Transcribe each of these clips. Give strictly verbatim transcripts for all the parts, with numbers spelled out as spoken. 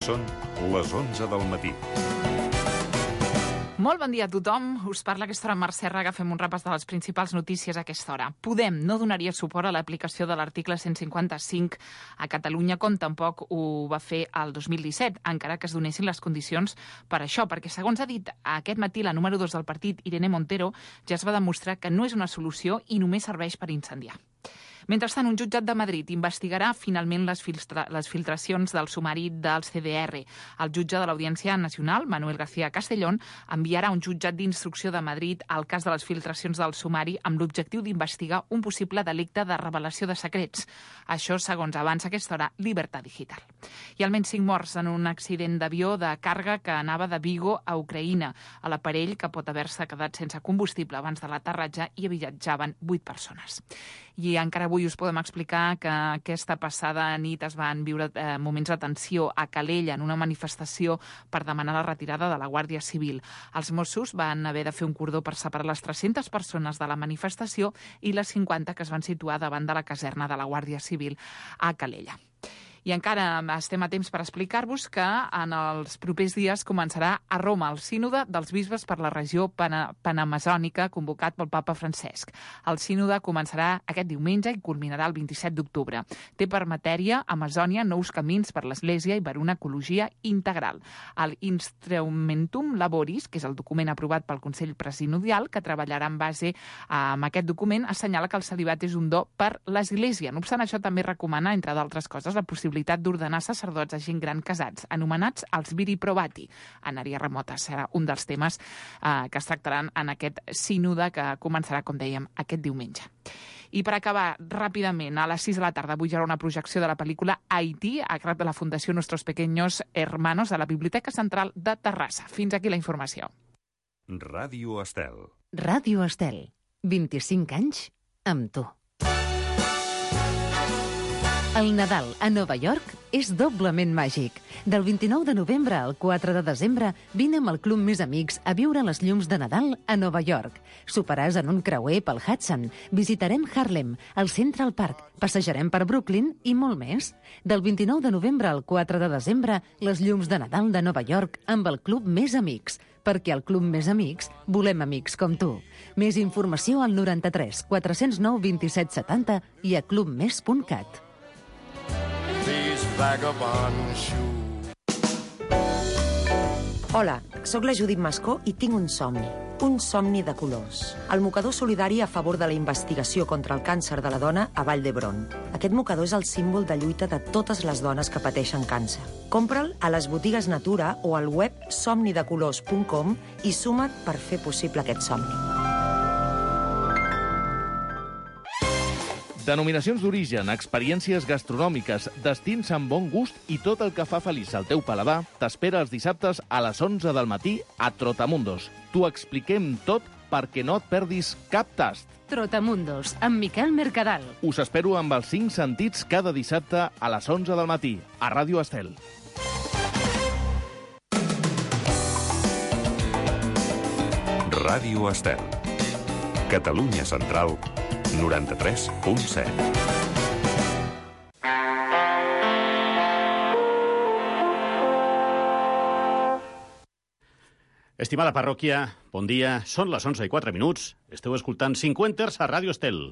Són les onze del matí. Molt bon dia a tothom. Us parla aquesta hora Mercè Raga. Fem un repàs de les principals notícies a aquesta hora. Podem no donaria suport a l'aplicació de l'article cent cinquanta-cinc a Catalunya, com tampoc ho va fer el dos mil disset, encara que es donessin les condicions per això, perquè segons ha dit aquest matí la número dos del partit, Irene Montero, ja es va demostrar que no és una solució i només serveix per incendiar. Mentrestant, un jutjat de Madrid investigarà finalment les, filtra les filtracions del sumari del C D R. El jutge de l'Audiència Nacional, Manuel García Castellón, enviarà un jutjat d'instrucció de Madrid al cas de les filtracions del sumari amb l'objectiu d'investigar un possible delicte de revelació de secrets. Això, segons avança aquesta hora, Libertad Digital. I almenys cinc morts en un accident d'avió de càrrega que anava de Vigo a Ucraïna. A l'aparell, que pot haver-se quedat sense combustible abans de l'aterratge, hi viatjaven vuit persones. I encara avui us podem explicar que aquesta passada nit es van viure eh, moments de tensió a Calella en una manifestació per demanar la retirada de la Guàrdia Civil. Els Mossos van haver de fer un cordó per separar les tres-centes persones de la manifestació i les cinquanta que es van situar davant de la caserna de la Guàrdia Civil a Calella. I encara estem a temps per explicar-vos que en els propers dies començarà a Roma el sínode dels bisbes per la regió pana panamazònica convocat pel papa Francesc. El sínode començarà aquest diumenge i culminarà el vint-i-set d'octubre. Té per matèria Amazònia, nous camins per l'Església i per una ecologia integral. El Instrumentum Laboris, que és el document aprovat pel Consell Presidial, que treballarà en base amb aquest document, assenyala que el celibat és un do per l'Església. No obstant això, també recomana, entre d'altres coses, la possibilitat d'ordenar sacerdots a gent gran casats, anomenats els viri probati. En àrea remota serà un dels temes eh, que es tractaran en aquest sínode que començarà, com dèiem, aquest diumenge. I per acabar, ràpidament, a les sis de la tarda avui hi haurà una projecció de la pel·lícula Haití a càrrec de la Fundació Nuestros Pequeños Hermanos a la Biblioteca Central de Terrassa. Fins aquí la informació. Ràdio Estel. Ràdio Estel. vint-i-cinc anys amb tu. El Nadal a Nova York és doblement màgic. Del vint-i-nou de novembre al quatre de desembre, vine amb el Club Més Amics a viure les llums de Nadal a Nova York. Soparàs en un creuer pel Hudson, visitarem Harlem, el Central Park, passejarem per Brooklyn i molt més. Del vint-i-nou de novembre al quatre de desembre, les llums de Nadal de Nova York amb el Club Més Amics, perquè al Club Més Amics volem amics com tu. Més informació al noranta-tres quatre zero nou vint-i-set setanta i a clubmes punt cat. Hola, sóc la Judit Mascó i tinc un somni. Un somni de colors. El mocador solidari a favor de la investigació contra el càncer de la dona a Vall d'Hebron. Aquest mocador és el símbol de lluita de totes les dones que pateixen càncer. Compra'l a les botigues Natura o al web somnidecolors punt com i suma't per fer possible aquest somni. Denominacions d'origen, experiències gastronòmiques, destins amb bon gust i tot el que fa feliç al teu paladar t'espera els dissabtes a les onze del matí a Trotamundos. T'ho expliquem tot perquè no et perdis cap tast. Trotamundos, amb Miquel Mercadal. Us espero amb els cinc sentits cada dissabte a les onze del matí, a Ràdio Estel. Ràdio Estel. Catalunya Central, noranta-tres punt set. Estimada parròquia, bon dia. Són les onze i quatre minuts. Esteu escoltant Cinquenters a Ràdio Estel.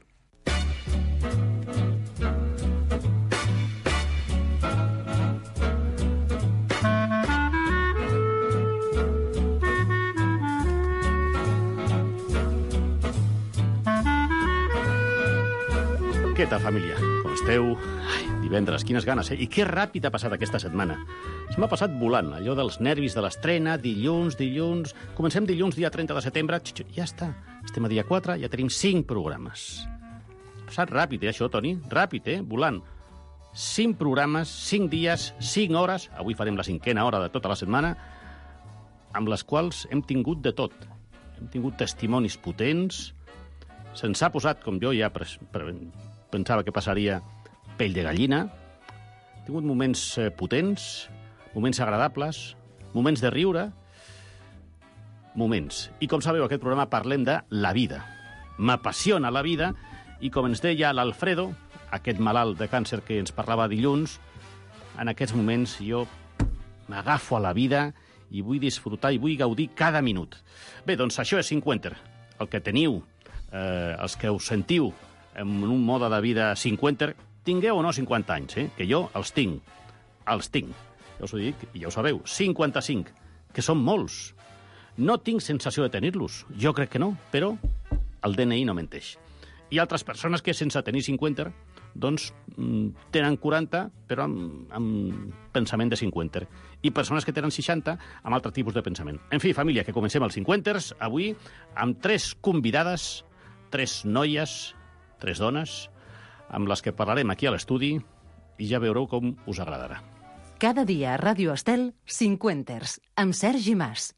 Què tal, família? Com esteu? Ai, divendres, quines ganes, eh? I que ràpid ha passat aquesta setmana. Se m'ha passat volant, allò dels nervis de l'estrena, dilluns, dilluns... Comencem dilluns, dia trenta de setembre, ja està. Estem a dia quatre, ja tenim cinc programes. Ha passat ràpid, eh, això, Toni? Ràpid, eh? Volant. Cinc programes, cinc dies, cinc hores, avui farem la cinquena hora de tota la setmana, amb les quals hem tingut de tot. Hem tingut testimonis potents, se'ns ha posat, com jo ja pres, pre, pensava que passaria, pell de gallina, hem tingut moments eh, potents, moments agradables, moments de riure, moments. I com sabeu, aquest programa parlem de la vida. M'apassiona la vida i com ens deia l'Alfredo, aquest malalt de càncer que ens parlava dilluns, en aquests moments jo m'agafo a la vida i vull disfrutar i vull gaudir cada minut. Bé, doncs això és cinquanta. El que teniu, eh, els que us sentiu en un mode de vida cinquanta, tingueu o no cinquanta anys, eh? Que jo els tinc. Els tinc. Ja us ho dic, i ja ho sabeu. cinquanta-cinc, que són molts. No tinc sensació de tenir-los. Jo crec que no, però el D N I no menteix. Hi ha altres persones que, sense tenir cinquanta, doncs tenen quaranta, però amb, amb pensament de cinquanta. I persones que tenen seixanta, amb altre tipus de pensament. En fi, família, que comencem els cinquanters, avui, amb tres convidades, tres noies, tres dones, amb les que parlarem aquí a l'estudi, i ja veureu com us agradarà. Cada dia a Ràdio Estel, cinquanters, amb Sergi Mas.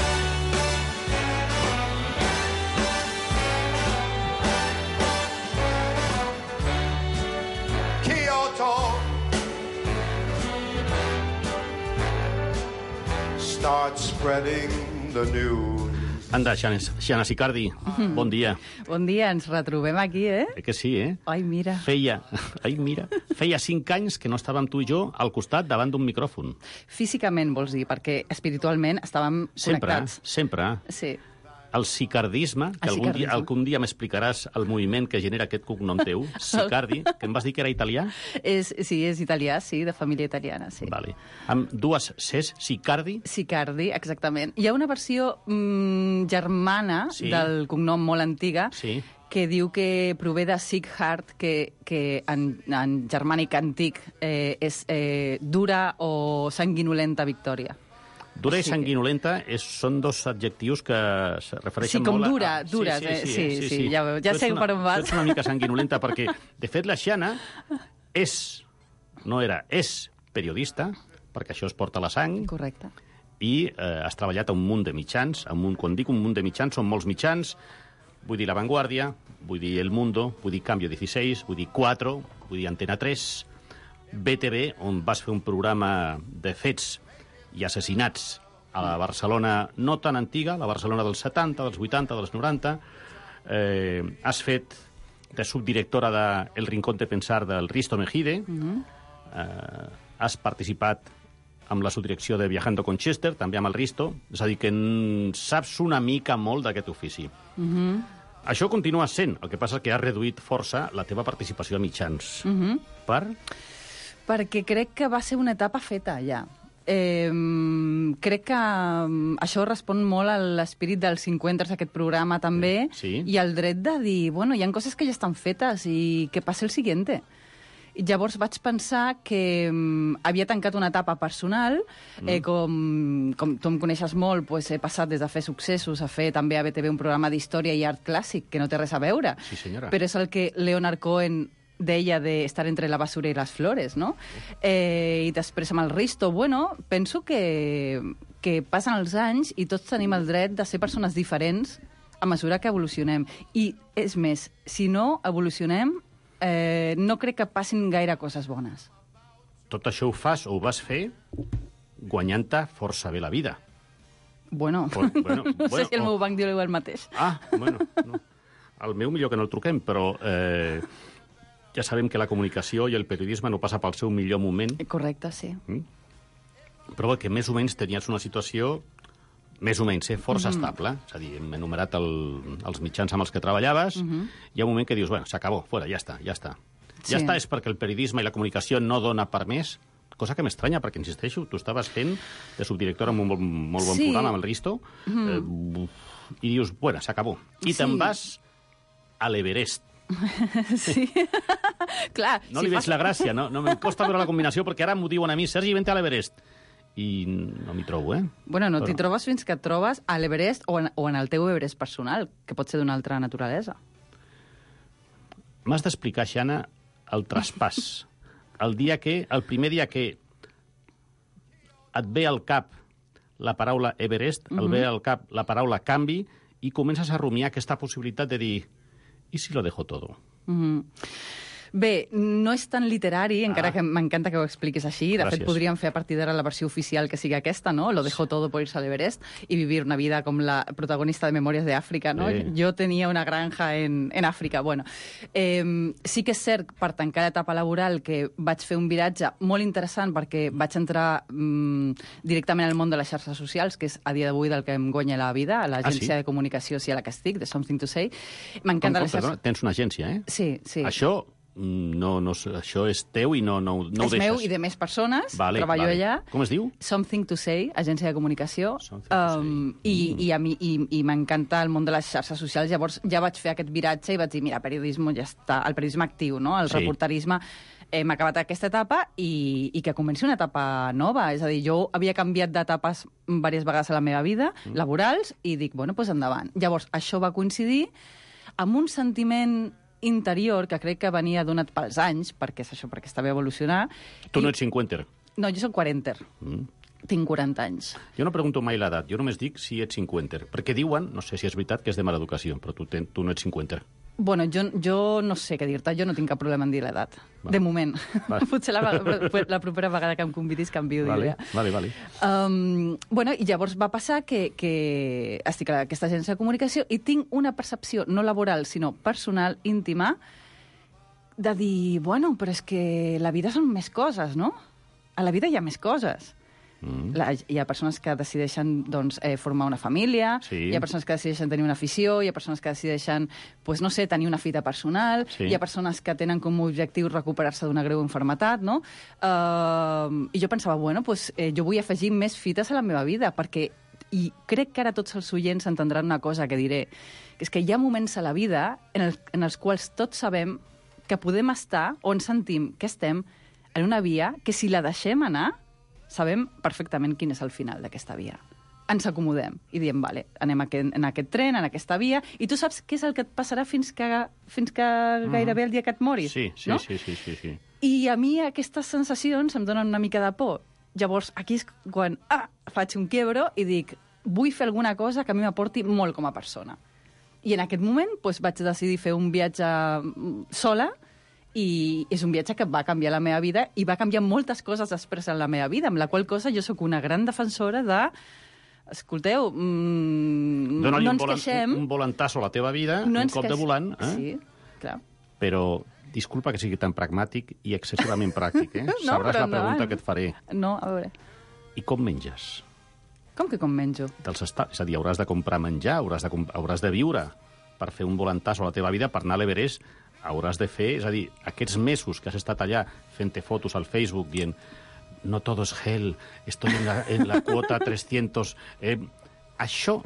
Start spreading the news. Anda, Xana Sicardi, mm. bon dia. Bon dia, ens retrobem aquí, eh? Eh que sí, eh? Ai, mira. Feia, ai, mira, feia cinc anys que no estàvem tu i jo al costat davant d'un micròfon. Físicament, vols dir, perquè espiritualment estàvem sempre, connectats. Sempre, sempre. Sí. El sicardisme, que el algun, sicardisme. Dia, algun dia m'explicaràs el moviment que genera aquest cognom teu, Sicardi, que em vas dir que era italià? És, sí, és italià, sí, de família italiana, sí. Vale. Amb dues Cs, Sicardi? Sicardi, exactament. Hi ha una versió mm, germana sí. del cognom molt antiga sí. que diu que prové de Sighart, que, que en, en germànic antic eh, és eh, dura o sanguinolenta victòria. Dura i Sí. sanguinolenta és, són dos adjectius que es refereixen Sí, com molt a... dura, a... dures, sí, eh? sí, sí, Sí, sí, sí, sí. ja veu- ja Tu ets sé una- per on vas. Tu ets una mica sanguinolenta perquè, de fet, la Xana és, no era, és periodista, perquè això es porta a la sang, Correcte. i eh, has treballat a un munt de mitjans. A un munt, quan dic un munt de mitjans, són molts mitjans. Vull dir La Vanguardia, vull dir El Mundo, vull dir Cambio dieciséis, vull dir Cuatro, vull dir Antena tres, B T V, on vas fer un programa de fets i assassinats a la Barcelona no tan antiga, la Barcelona dels setanta, dels vuitanta, dels noranta. Eh, has fet de subdirectora de El Rincón de Pensar del Risto Mejide. Mm-hmm. eh, has participat amb la subdirecció de Viajando con Chester, també amb el Risto. És a dir, que en saps una mica molt d'aquest ofici. Mm-hmm. Això continua sent. El que passa és que has reduït força la teva participació a mitjans. Mm-hmm. Per? Perquè crec que va ser una etapa feta, ja. Eh, crec que um, això respon molt a l'espírit dels cinquanters d'aquest programa, també, Sí. i al dret de dir, bueno, hi ha coses que ja estan fetes i que passi el siguiente. I llavors vaig pensar que um, havia tancat una etapa personal, mm. eh, com, com tu em coneixes molt, pues, he passat des de fer successos a fer també a B T V un programa d'història i art clàssic, que no té res a veure. Sí, senyora. Però és el que Leonard Cohen deia de estar entre la basura i les flores, no? Eh, I després amb el Risto, bueno, penso que, que passen els anys i tots tenim el dret de ser persones diferents a mesura que evolucionem. I, és més, si no evolucionem, eh, no crec que passin gaire coses bones. Tot això ho fas o ho vas fer guanyant-te força bé la vida. Bueno, O- bueno, no sé bueno, si el o- meu banc diu el mateix. Ah, bueno, no. El meu millor que no el truquem, però eh, ja sabem que la comunicació i el periodisme no passa pel seu millor moment, Correcte, sí. però que més o menys tenies una situació més o menys, eh, força mm. estable. És a dir, hem enumerat el, els mitjans amb els que treballaves, mm -hmm. hi ha un moment que dius, bueno, s'acabó, fora, ja està, ja està. Sí. Ja està, és perquè el periodisme i la comunicació no dona per més, cosa que m'estranya, perquè, insisteixo, tu estaves fent de subdirectora amb un molt, molt bon Sí. programa, amb el Risto, mm. eh, i dius, bueno, s'acabó. I Sí. te'n vas a l'Everest. Sí. Clar, No si li veig fas- la gràcia, no, no em costa veure la combinació, perquè ara m'ho diuen a mi, Sergi, vente a l'Everest. I no m'hi trobo, eh? Bueno, no Però- t'hi trobes fins que et trobes a l'Everest o, en, o en el teu Everest personal, que pot ser d'una altra naturalesa. M'has d'explicar, Xana, el traspàs. El dia que, el primer dia que et ve al cap la paraula Everest, mm-hmm. el ve al cap la paraula canvi, i comences a rumiar aquesta possibilitat de dir, i si lo dejo todo? Mm -hmm. Bé, no és tan literari, encara Ah. que m'encanta que ho expliquis així. De Gràcies. fet, podríem fer a partir d'ara la versió oficial que sigui aquesta, no? Lo dejo todo por irse al Everest y vivir una vida com la protagonista de Memòries de Àfrica, no? Sí. Jo tenia una granja en, en Àfrica. Bueno, eh, sí que és cert, per tancar l'etapa laboral, que vaig fer un viratge molt interessant perquè vaig entrar mm, directament al món de les xarxes socials, que és a dia d'avui del que em guanya la vida, a l'agència Ah, sí? de comunicació, si a la que estic, de Something to Say. Com, M'encanta com, les perdona, xarxes... tens una agència, eh? Sí, sí. Això, mm, no, no, això és teu i no, no, no ho és deixes. meu i de més persones, Vale, treballo vale. allà. Com es diu? Something to Say, agència de comunicació, Something to um, Say. i, Mm. i, a mi, i, i m'encanta el món de les xarxes socials. Llavors ja vaig fer aquest viratge i vaig dir, mira, periodisme ja està, el periodisme actiu, no? El Sí. reporterisme, hem acabat aquesta etapa i, i que comenci una etapa nova. És a dir, jo havia canviat d'etapes diverses vegades a la meva vida, mm. laborals, i dic, bueno, doncs endavant. Llavors, això va coincidir amb un sentiment interior que crec que venia donat pels anys, perquè és això, perquè està bé evolucionar. Tu I... no ets cinquanta. No, jo soc quaranta. Mm. Tinc quaranta anys. Jo no pregunto mai l'edat, jo només dic si ets cinquanta. Perquè diuen, no sé si és veritat, que és de mala educació, però tu, ten, tu no ets cinquanta. Bueno, jo, jo no sé què dir-te, jo no tinc cap problema en dir l'edat. Vale. De moment. Vale. Potser la, vega- la propera vegada que em convidis canvio Vale, d'idea. vale, vale. Um, bueno, i llavors va passar que, que estic a aquesta agència de comunicació i tinc una percepció no laboral, sinó personal, íntima, de dir, bueno, però és que la vida són més coses, no? A la vida hi ha més coses. Mm. La, hi ha persones que decideixen doncs, eh, formar una família, Sí. hi ha persones que decideixen tenir una afició, hi ha persones que decideixen, pues, no sé, tenir una fita personal, Sí. hi ha persones que tenen com a objectiu recuperar-se d'una greu enfermetat, no? Uh, I jo pensava, bueno, pues, eh, jo vull afegir més fites a la meva vida, perquè, i crec que ara tots els oients entendran una cosa que diré, que és que hi ha moments a la vida en, el, en els quals tots sabem que podem estar, o ens sentim que estem, en una via que si la deixem anar, sabem perfectament quin és el final d'aquesta via. Ens acomodem i diem, vale, anem a aquest, en aquest tren, en aquesta via, i tu saps què és el que et passarà fins que, fins que gairebé el dia que et moris, Sí, sí, no? sí, sí, sí, sí. I a mi aquestes sensacions em donen una mica de por. Llavors, aquí és quan ah, faig un quiebro i dic, vull fer alguna cosa que a mi m'aporti molt com a persona. I en aquest moment doncs, vaig decidir fer un viatge mm, sola, i és un viatge que va canviar la meva vida i va canviar moltes coses després en la meva vida, amb la qual cosa jo sóc una gran defensora de... Escolteu, mmm, Dóna-li no un, ens volant, queixem... un volantasso a la teva vida, no un ens cop de queix- volant, eh? Sí, clar. Però disculpa que sigui tan pragmàtic i excessivament pràctic, eh? No, Sabràs però la pregunta endavant. que et faré. No, a veure, I com menges? com que com menjo? Dels esta... És a dir, hauràs de comprar menjar, hauràs de, comp... hauràs de viure per fer un volantasso a la teva vida, per anar a l'Everest, hauràs de fer... És a dir, aquests mesos que has estat allà fent-te fotos al Facebook dient no todo es gel, estoy en la, en la quota trescientos... Eh, això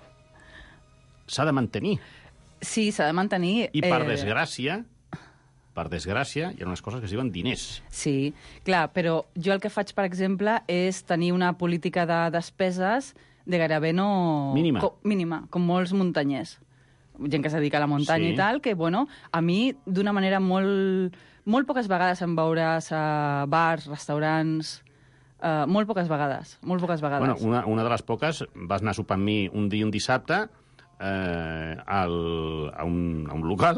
s'ha de mantenir. Sí, s'ha de mantenir... I per eh, desgràcia, per desgràcia, hi ha unes coses que es diuen diners. Sí, clar, però jo el que faig, per exemple, és tenir una política de despeses de gairebé no... Mínima. Co mínima, com molts muntanyers. Gent que es dedica a la muntanya Sí. i tal, que, bueno, a mi, d'una manera molt... Molt poques vegades em veuràs a bars, restaurants... Uh, molt poques vegades, molt poques vegades. Bueno, una, una de les poques, vas anar a sopar amb mi un dia, un dissabte, eh, al, a, un, a un local.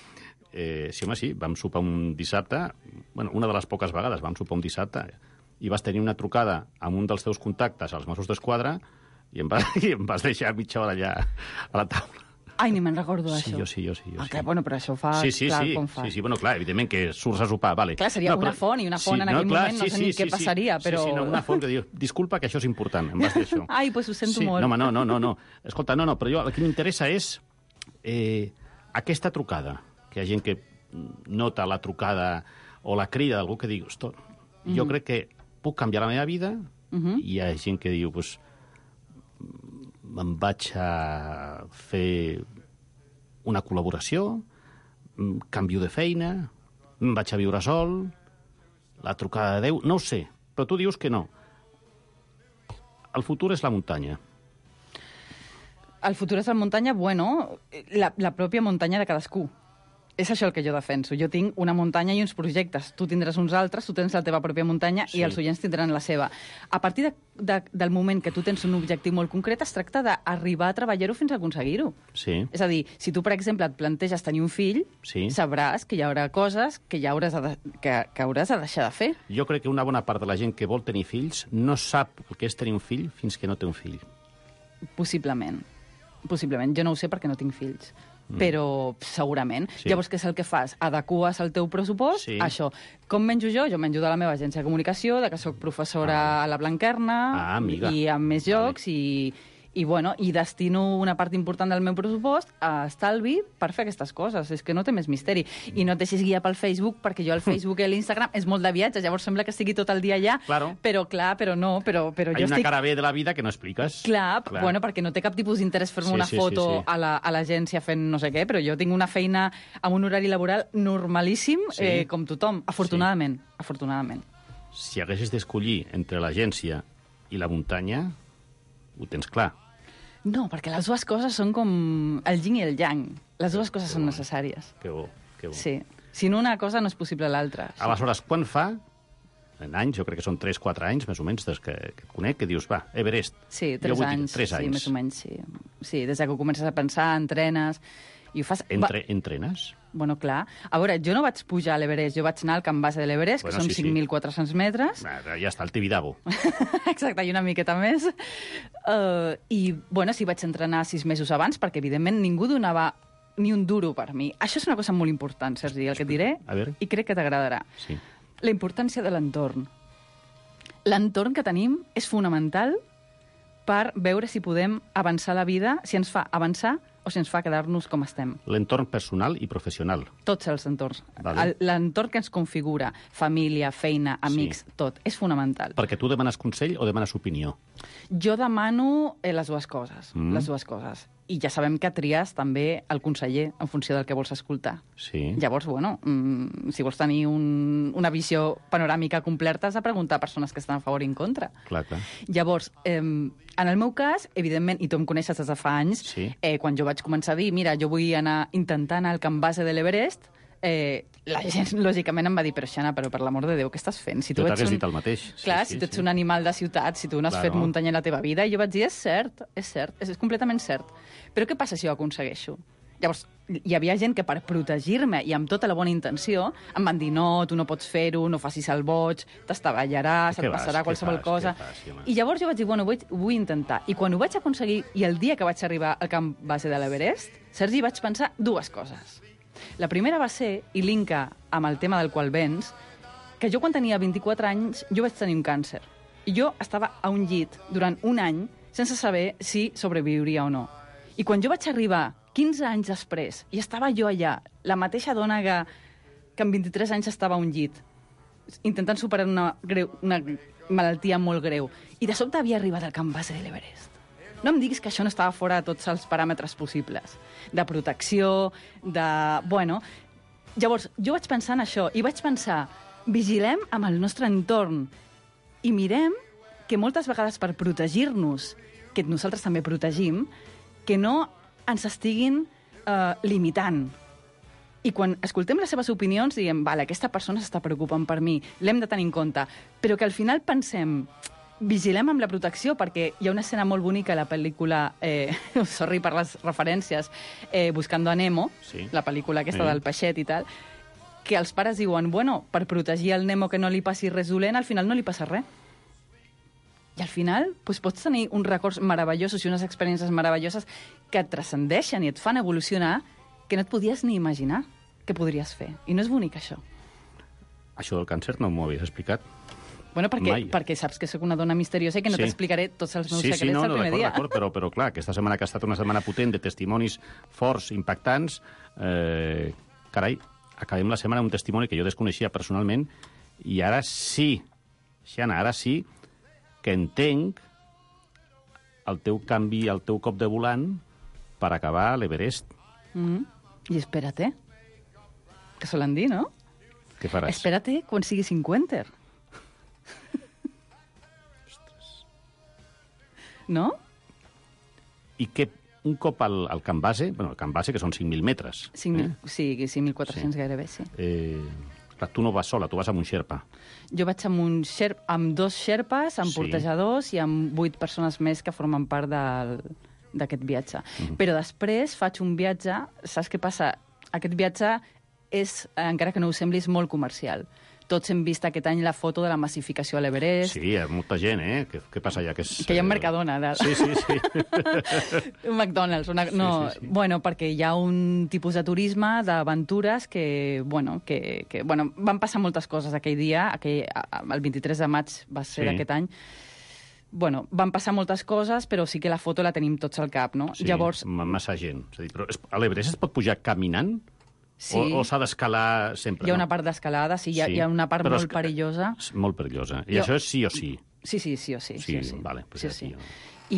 Eh, sí, home, sí, vam sopar un dissabte, bueno, una de les poques vegades vam sopar un dissabte, i vas tenir una trucada amb un dels teus contactes als Mossos d'Esquadra i em, va, i em vas deixar mitja hora allà a la taula. Ai, ni me'n recordo Sí, d'això. jo sí, jo sí. Jo Ah, sí. clar, bueno, però això fa... Sí, sí, clar, sí, com fa. sí, sí, bueno, clar, evidentment que surts a sopar, vale. Clar, seria una font, i una font en aquell moment no sé ni què passaria, però- Sí, sí, no, una font que diu, disculpa que això és important, em vas dir això. Ai, doncs ho sento sí, molt. No, home, no, no, no, no. Escolta, no, no, però jo el que m'interessa és eh, aquesta trucada, que hi ha gent que nota la trucada o la crida d'algú que diu, jo Mhm. crec que puc canviar la meva vida, Mhm. i hi ha gent que diu, pues, me'n vaig a fer una col·laboració, mm, canvio de feina, em vaig a viure sol, la trucada de Déu, no ho sé, però tu dius que no. El futur és la muntanya. El futur és la muntanya, bueno, la, la pròpia muntanya de cadascú. és això el que jo defenso. Jo tinc una muntanya i uns projectes. Tu tindràs uns altres, tu tens la teva pròpia muntanya sí. i els oients tindran la seva. A partir de, de, del moment que tu tens un objectiu molt concret, es tracta d'arribar a treballar-ho fins a aconseguir-ho. Sí. És a dir, si tu, per exemple, et planteges tenir un fill, sí. sabràs que hi haurà coses que, ja hauràs de, que, que hauràs de deixar de fer. Jo crec que una bona part de la gent que vol tenir fills no sap el que és tenir un fill fins que no té un fill. Possiblement. Possiblement. Jo no ho sé perquè no tinc fills. Mm. Però segurament. Sí. Llavors, què és el que fas? Adeques el teu pressupost sí. a això. Com menjo jo? Jo menjo de la meva agència de comunicació, de que sóc professora ah. a la Blanquerna ah, i amb més llocs vale. i... I, bueno, i destino una part important del meu pressupost a estalvi per fer aquestes coses. És que no té més misteri. I no et deixis guiar pel Facebook, perquè jo el Facebook i l'Instagram és molt de viatges, llavors sembla que estigui tot el dia allà. Claro. Però clar, però no. Però, però Hi ha jo una estic... cara B de la vida que no expliques. Clar, clar. Bueno, perquè no té cap tipus d'interès fer-me sí, una sí, foto sí, sí. a l'agència la, fent no sé què, però jo tinc una feina amb un horari laboral normalíssim, sí. eh, com tothom, afortunadament. Sí. Afortunadament. Si haguessis d'escollir entre l'agència i la muntanya, ho tens clar. No, perquè les dues coses són com el yin i el yang. Les dues coses que són bo. necessàries. Que bo, que bo. Sí. Sin una cosa no és possible l'altra. Sí. Aleshores, quan fa, en anys, jo crec que són tres quatre anys, més o menys, des que, que et conec, que dius, va, Everest. Sí, tres anys. Dir, tres anys. Sí, més o menys, sí. Sí, des que comences a pensar, entrenes... I ho fas... Entre, va... Entrenes? Bueno, clar. A veure, jo no vaig pujar a l'Everest, jo vaig anar al camp base de l'Everest, bueno, que són sí, cinc mil quatre-cents sí. metres. Ja està, el Tibidabo. Exacte, i una miqueta més. Uh, I, bueno, sí, vaig entrenar sis mesos abans, perquè, evidentment, ningú donava ni un duro per mi. Això és una cosa molt important, Sergi, el que et diré, i crec que t'agradarà. Sí. La importància de l'entorn. L'entorn que tenim és fonamental per veure si podem avançar la vida, si ens fa avançar o si ens fa quedar-nos com estem. L'entorn personal i professional. Tots els entorns. Vale. L'entorn que ens configura, família, feina, amics, sí. tot, és fonamental. Perquè tu demanes consell o demanes opinió? Jo demano eh, les dues coses, mm. les dues coses. I ja sabem que tries també el conseller en funció del que vols escoltar. Sí. Llavors, bueno, mmm, si vols tenir un, una visió panoràmica completa, has de preguntar a persones que estan a favor i en contra. Clar, clar. Llavors, eh, en el meu cas, evidentment, i tu em coneixes des de fa anys, sí. eh, quan jo vaig començar a dir, mira, jo vull anar intentar anar al camp base de l'Everest, eh, la gent, lògicament, em va dir, però Xana, però per l'amor de Déu, què estàs fent? Si tu jo t'hagués un... dit el mateix. Clar, sí, si sí, tu ets sí. un animal de ciutat, si tu no has claro. fet muntanya a la teva vida, i jo vaig dir, és cert, és cert, és, és completament cert. Però què passa si ho aconsegueixo? Llavors, hi havia gent que per protegir-me i amb tota la bona intenció em van dir, no, tu no pots fer-ho, no facis el boig, t'estavellaràs, et passarà vas, qualsevol fas, cosa. Fas, I llavors jo vaig dir, bueno, vull, vull intentar. I quan ho vaig aconseguir, i el dia que vaig arribar al camp base de l'Everest, Sergi, vaig pensar dues coses. La primera va ser, i linka amb el tema del qual vens, que jo quan tenia vint-i-quatre anys, jo vaig tenir un càncer. I jo estava a un llit durant un any sense saber si sobreviuria o no. I quan jo vaig arribar quinze anys després, i estava jo allà, la mateixa dona que, que amb vint-i-tres anys estava a un llit, intentant superar una, greu, una malaltia molt greu, i de sobte havia arribat al camp base de l'Everest. No em diguis que això no estava fora de tots els paràmetres possibles. De protecció, de... Bueno, llavors, jo vaig pensar en això, i vaig pensar, vigilem amb el nostre entorn, i mirem que moltes vegades per protegir-nos, que nosaltres també protegim, que no ens estiguin eh, limitant. I quan escoltem les seves opinions, diem, vale, aquesta persona s'està preocupant per mi, l'hem de tenir en compte, però que al final pensem, vigilem amb la protecció, perquè hi ha una escena molt bonica a la pel·lícula, eh, sorry per les referències, eh, Buscando a Nemo, sí. la pel·lícula aquesta sí. del peixet i tal, que els pares diuen, bueno, per protegir el Nemo que no li passi res dolent, al final no li passa res. I al final doncs, pots tenir uns records meravellosos i unes experiències meravelloses que et transcendeixen i et fan evolucionar que no et podies ni imaginar que podries fer. I no és bonic, això. Això del càncer no m'ho havies explicat. Bueno, perquè, perquè saps que sóc una dona misteriosa i que no sí. t'explicaré tots els meus sí, secrets sí, no, el no, primer dia. D'acord, però, però clar, aquesta setmana que ha estat una setmana potent de testimonis forts, impactants, eh, carai, acabem la setmana amb un testimoni que jo desconeixia personalment i ara sí, Xana, ara sí que entenc el teu canvi, el teu cop de volant per acabar a l'Everest. Mm-hmm. I espera't, que solen dir, no? Què faràs? Espera't quan sigui cinquanta. No? I què, un cop al, al camp base, bueno, el camp base, que són cinc mil metres. cinc mil, eh? Sí, cinc mil quatre-cents Sí. gairebé, sí. Eh, clar, tu no vas sola, tu vas amb un xerpa. Jo vaig amb, un xerp, amb dos xerpes, amb Sí. portejadors i amb vuit persones més que formen part del, d'aquest viatge. Mhm. Però després faig un viatge, saps què passa? Aquest viatge és, encara que no ho sembli, és molt comercial. Tots hem vist aquest any la foto de la massificació a l'Everest. Sí, hi ha molta gent, eh? Què, què passa allà? Que, és, Que hi ha un eh, Mercadona. De... Sí, sí, sí. un McDonald's. Una... No, sí, sí. Bueno, perquè hi ha un tipus de turisme, d'aventures, que, bueno, que, que, bueno, van passar moltes coses aquell dia, aquell, el vint-i-tres de maig va ser Sí. d'aquest any. Bueno, van passar moltes coses, però sí que la foto la tenim tots al cap, no? Sí, Llavors, ma- massa gent. És a dir, però es, a l'Everest es pot pujar caminant? sí, O, o s'ha d'escalar sempre? hi ha una no? part d'escalada, sí, hi ha, Sí, hi ha una part però molt és que- perillosa. És molt perillosa. I Jo- això és sí o sí? Sí, sí, sí o sí. Sí, o sí. vale, pues sí, o aquí sí. jo-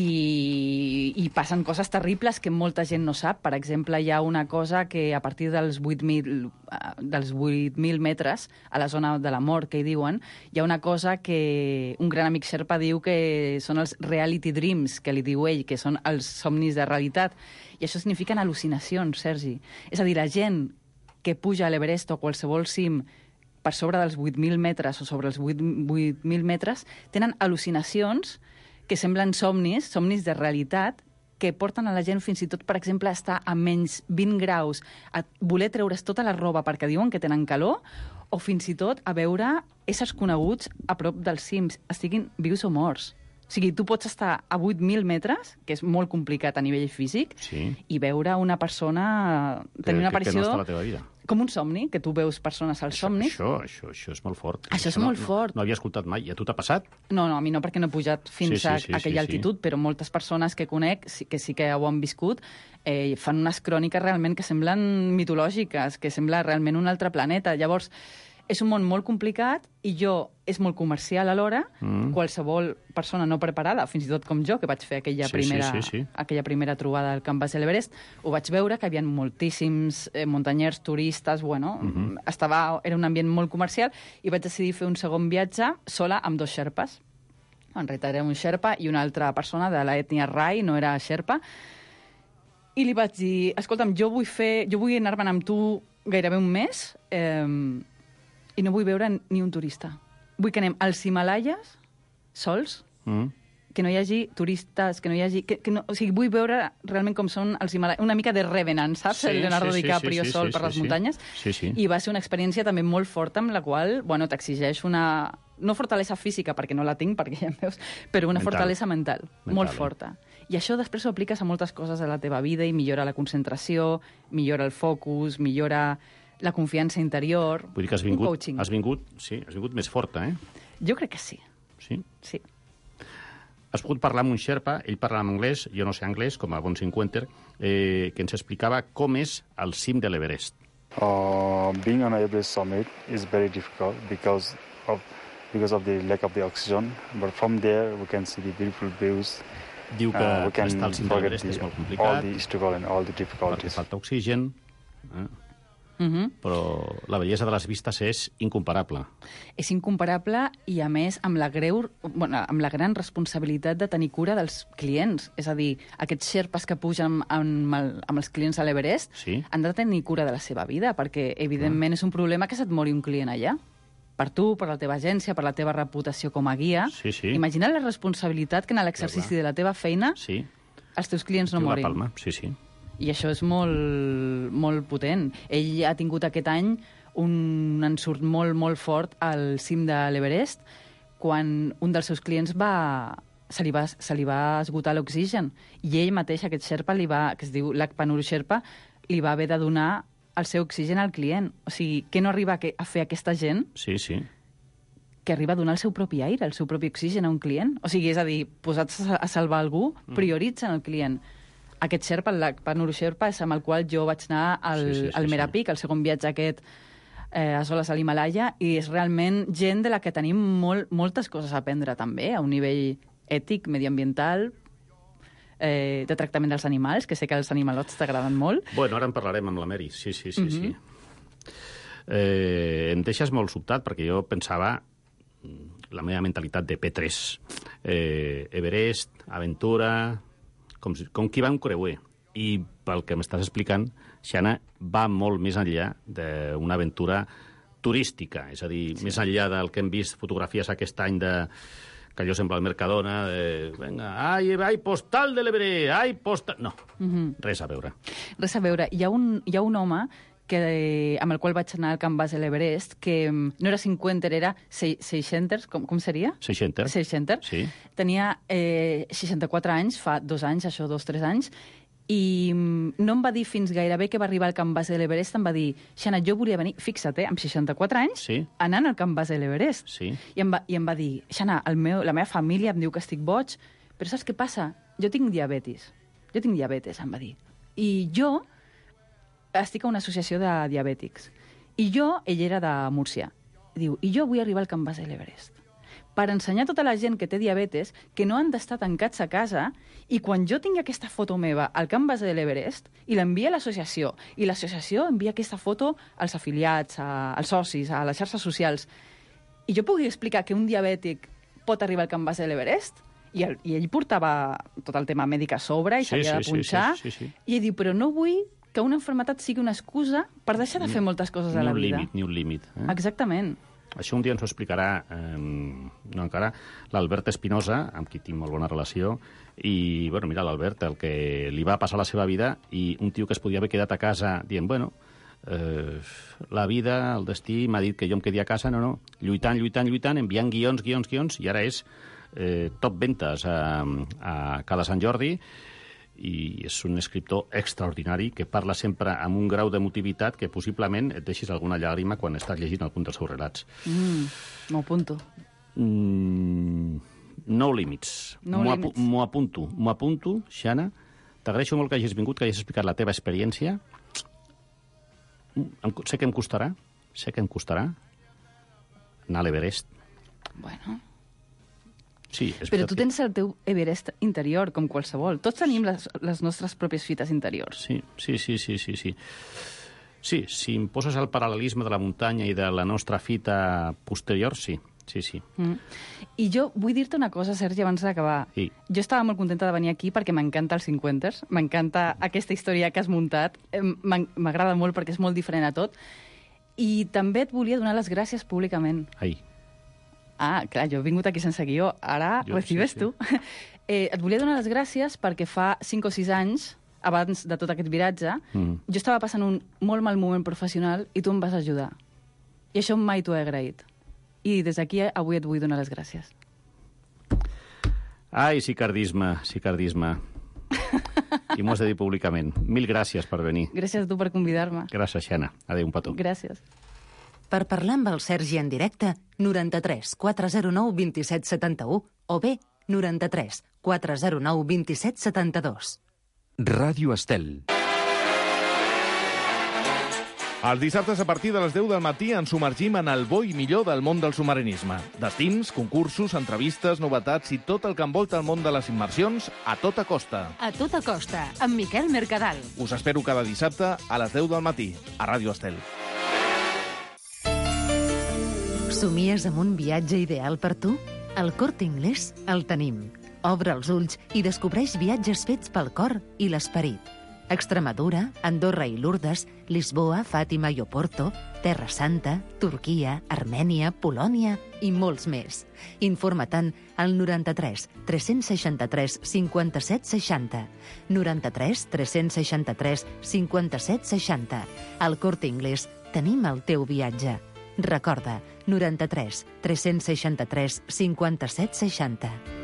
I, I passen coses terribles que molta gent no sap. Per exemple, hi ha una cosa que a partir dels vuit mil eh, dels vuit mil metres, a la zona de la mort, que hi diuen, hi ha una cosa que un gran amic Sherpa diu que són els reality dreams, que li diu ell, que són els somnis de realitat. I això signifiquen al·lucinacions, Sergi. És a dir, la gent que puja a l'Everest o qualsevol cim per sobre dels vuit mil metres o sobre els vuit mil metres, tenen al·lucinacions que semblen somnis, somnis de realitat, que porten a la gent fins i tot, per exemple, a estar a menys vint graus, a voler treure's tota la roba perquè diuen que tenen calor, o fins i tot a veure éssers coneguts a prop dels cims, estiguin vius o morts. O sigui, tu pots estar a vuit mil metres, que és molt complicat a nivell físic, Sí. i veure una persona tenir una que, aparició que no està a la teva vida. com un somni, que tu veus persones als somnis. Això, això, això és molt fort. Això és no, molt no, fort. No havia escoltat mai. I a tu t'ha passat? No, no, a mi no, perquè no he pujat fins Sí, sí, a sí, aquella sí, altitud, sí. però moltes persones que conec, sí, que sí que ho han viscut, eh, fan unes cròniques realment que semblen mitològiques, que sembla realment un altre planeta. Llavors, és un món molt complicat i jo és molt comercial alhora. Mm. Qualsevol persona no preparada, fins i tot com jo, que vaig fer aquella, Sí, primera, sí, sí, sí. aquella primera trobada al Camp Base de l'Everest, ho vaig veure, que hi havia moltíssims eh, muntanyers, turistes, bueno, Mhm. estava, era un ambient molt comercial, i vaig decidir fer un segon viatge sola amb dos xerpes. En realitat era un xerpa i una altra persona de l'ètnia Rai, no era xerpa, i li vaig dir, escolta'm, jo vull fer, jo vull anar-me'n amb tu gairebé un mes, eh, i no vull veure ni un turista. Vull que anem als Himalaies, sols, Mm. que no hi hagi turistes, que no hi hagi... Que, que no, o sigui, vull veure realment com són els Himalaies. Una mica de Revenant, saps? Sí, El Leonardo sí, sí, DiCaprio sí, sí, sol sí, per les sí. muntanyes. Sí, sí. I va ser una experiència també molt forta, amb la qual, bueno, t'exigeix una... No fortalesa física, perquè no la tinc, perquè ja em veus, però una Mental. fortalesa mental, Mental, molt eh? forta. I això després ho apliques a moltes coses de la teva vida i millora la concentració, millora el focus, millora la confiança interior. Vull dir que has Un vingut, coaching. has vingut, sí, has vingut més forta, eh? Jo crec que sí, Sí. sí. Has pogut parlar amb un xerpa, ell parlava en anglès, jo no sé anglès, com a bon cinquenter, eh, que ens explicava com és el cim de l'Everest. Uh, being on a Everest summit is very difficult because of because of the lack of the oxygen. But from there, we can see the beautiful views. Diu que Uh, we can estar al cim de forget l'Everest és the, molt all complicat, the struggle and all the perquè difficulties. falta oxigen, eh? Mhm. però la bellesa de les vistes és incomparable. És incomparable i, a més, amb la, greu, bueno, amb la gran responsabilitat de tenir cura dels clients. És a dir, aquests xerpes que pugen amb, el, amb els clients a l'Everest Sí. han de tenir cura de la seva vida, perquè, evidentment, és un problema que se't mori un client allà. Per tu, per la teva agència, per la teva reputació com a guia. Sí, sí. Imagina't la responsabilitat que en l'exercici de la teva feina Sí, els teus clients no diu la morin. palma, sí, sí. I això és molt, molt potent. Ell ha tingut aquest any un ensurt molt, molt fort al cim de l'Everest, quan un dels seus clients va, se, li va, se li va esgotar l'oxigen. I ell mateix, aquest Sherpa, li va, que es diu Lakpanuru Sherpa, li va haver de donar el seu oxigen al client. O sigui, què no arriba a, que, a fer aquesta gent Sí, sí. que arriba a donar el seu propi aire, el seu propi oxigen a un client? O sigui, és a dir, posats a a salvar algú, prioritzen el client. Aquest Sherpa, el Lakpanuru Sherpa, és amb el qual jo vaig anar al, Sí, sí, sí, al sí. Merapic, el segon viatge aquest eh, a soles a l'Himalaya, i és realment gent de la que tenim molt, moltes coses a aprendre també, a un nivell ètic, mediambiental, eh, de tractament dels animals, que sé que els animalots t'agraden molt. Bueno, ara en parlarem amb la Mary, sí, sí, sí. Mhm. sí. Eh, em deixes molt sobtat perquè jo pensava mm, la meva mentalitat de P tres. Eh, Everest, aventura, com, si- com qui va a un creuer. I pel que m'estàs explicant, Xana, va molt més enllà d'una aventura turística, és a dir, sí. més enllà del que hem vist fotografies aquest any de que allò sembla el Mercadona, de, venga, ai, ai, postal de l'Everest, ai, postal... No, mm-hmm. res a veure. Res a veure. Hi ha un, hi ha un home que, amb el qual vaig anar al camp base de l'Everest, que no era cinquanta, era seixanta, com, com seria? seixanta. seixanta. Sí. Tenia eh, seixanta-quatre anys, fa dos anys, això, dos, tres anys, i no em va dir fins gairebé que va arribar al camp base de l'Everest, em va dir, Xana, jo volia venir, fixa't, eh, amb seixanta-quatre anys, sí. anant al camp base de l'Everest. Sí. I, em va, I em va dir, Xana, el meu, la meva família em diu que estic boig, però saps què passa? Jo tinc diabetis. Jo tinc diabetes, em va dir. I jo estic a una associació de diabètics. I jo, ell era de Múrcia. Diu, i jo vull arribar al camp base de l'Everest per ensenyar a tota la gent que té diabetes que no han d'estar tancats a casa, i quan jo tingui aquesta foto meva al camp base de l'Everest i l'envia a l'associació, i l'associació envia aquesta foto als afiliats, a, als socis, a les xarxes socials, i jo pugui explicar que un diabètic pot arribar al camp base de l'Everest, i, el, i ell portava tot el tema mèdic a sobre i sí, s'havia sí, de punxar, sí, sí, sí, sí. i ell diu, però no vull que una malaltia sigui una excusa per deixar de fer moltes coses a la vida. Ni un límit, ni un límit. Eh? Exactament. Això un dia ens ho explicarà, eh, no encara, l'Albert Espinosa, amb qui tinc molt bona relació, i, bueno, mira, l'Albert, el que li va passar a la seva vida, i un tio que es podia haver quedat a casa dient, bueno, eh, la vida, el destí, m'ha dit que jo em quedi a casa, no, no, lluitant, lluitant, lluitant, enviant guions, guions, guions, i ara és eh, top ventes a, a cada Sant Jordi, i és un escriptor extraordinari que parla sempre amb un grau d'emotivitat que possiblement et deixis alguna llàgrima quan estàs llegint algun dels seus relats. Mm, m'ho apunto. Mm, no límits. No m'ho límits. Apu m'ho apunto. M'ho apunto, Xana. T'agraeixo molt que hagis vingut, que hagis explicat la teva experiència. Em, sé que em costarà, sé que em costarà anar a l'Everest. Bueno... Sí, és però tu que... tens el teu Everest interior, com qualsevol. Tots tenim les, les nostres pròpies fites interiors. Sí, sí, sí, sí, sí, sí. Sí, si em poses el paral·lelisme de la muntanya i de la nostra fita posterior, sí, sí, sí. Mm. I jo vull dir-te una cosa, Sergi, abans d'acabar. Sí. Jo estava molt contenta de venir aquí perquè m'encanta els cinquanters, m'encanta aquesta història que has muntat, m'agrada molt perquè és molt diferent a tot, i també et volia donar les gràcies públicament. Ai. Ah, clar, jo he vingut aquí sense guió, ara Jo, recibes sí, sí. tu. Eh, et volia donar les gràcies perquè fa cinc o sis anys, abans de tot aquest viratge, Mm. jo estava passant un molt mal moment professional i tu em vas ajudar. I això mai t'ho he agraït. I des d'aquí avui et vull donar les gràcies. Ai, sicardisme, sicardisme. I m'ho has de dir públicament. Mil gràcies per venir. Gràcies a tu per convidar-me. Gràcies, Xana. Adéu, un petó. Gràcies. Per parlar amb el Sergi en directe, noranta-tres quatre zero nou vint set setanta-u o bé noranta-tres quatre zero nou vint set setanta-dos. Ràdio Estel. Els dissabtes a partir de les deu del matí ens submergim en el bo i millor del món del submarinisme. Destins, concursos, entrevistes, novetats i tot el que envolta el món de les immersions a tota costa. A tota costa, amb Miquel Mercadal. Us espero cada dissabte a les deu del matí, a Ràdio Estel. Somies amb un viatge ideal per tu? Al Corte Inglés el tenim. Obre els ulls i descobreix viatges fets pel cor i l'esperit. Extremadura, Andorra i Lourdes, Lisboa, Fàtima i Oporto, Terra Santa, Turquia, Armènia, Polònia i molts més. Informa-te'n al noranta-tres tres seixanta-tres cinquanta-set seixanta. noranta-tres tres seixanta-tres cinquanta-set seixanta. Al Corte Inglés tenim el teu viatge. Recorda, noranta-tres tres seixanta-tres cinquanta-set seixanta.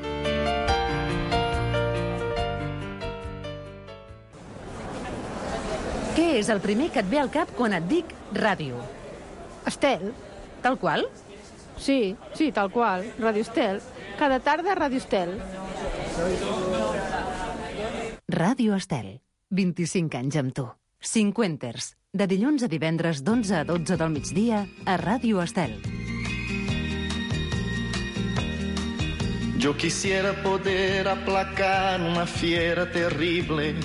Què és el primer que et ve al cap quan et dic ràdio? Estel. Tal qual? Sí, sí, tal qual. Ràdio Estel. Cada tarda Ràdio Estel. Ràdio Estel. vint-i-cinc anys amb tu. Cinquanters. De dilluns a divendres d'onze a dotze del migdia a Ràdio Estel. Yo quisiera poder aplacar una fiera terrible.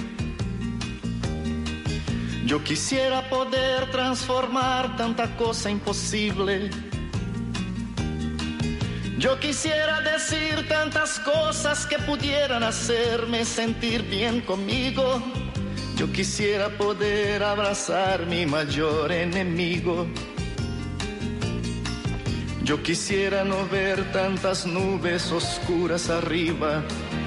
Yo quisiera poder transformar tanta cosa imposible. Yo quisiera decir tantas cosas que pudieran hacerme sentir bien conmigo. Yo quisiera poder abrazar mi mayor enemigo. Yo quisiera no ver tantas nubes oscuras arriba,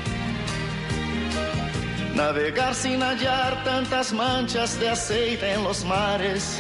navegar sin hallar tantas manchas de aceite en los mares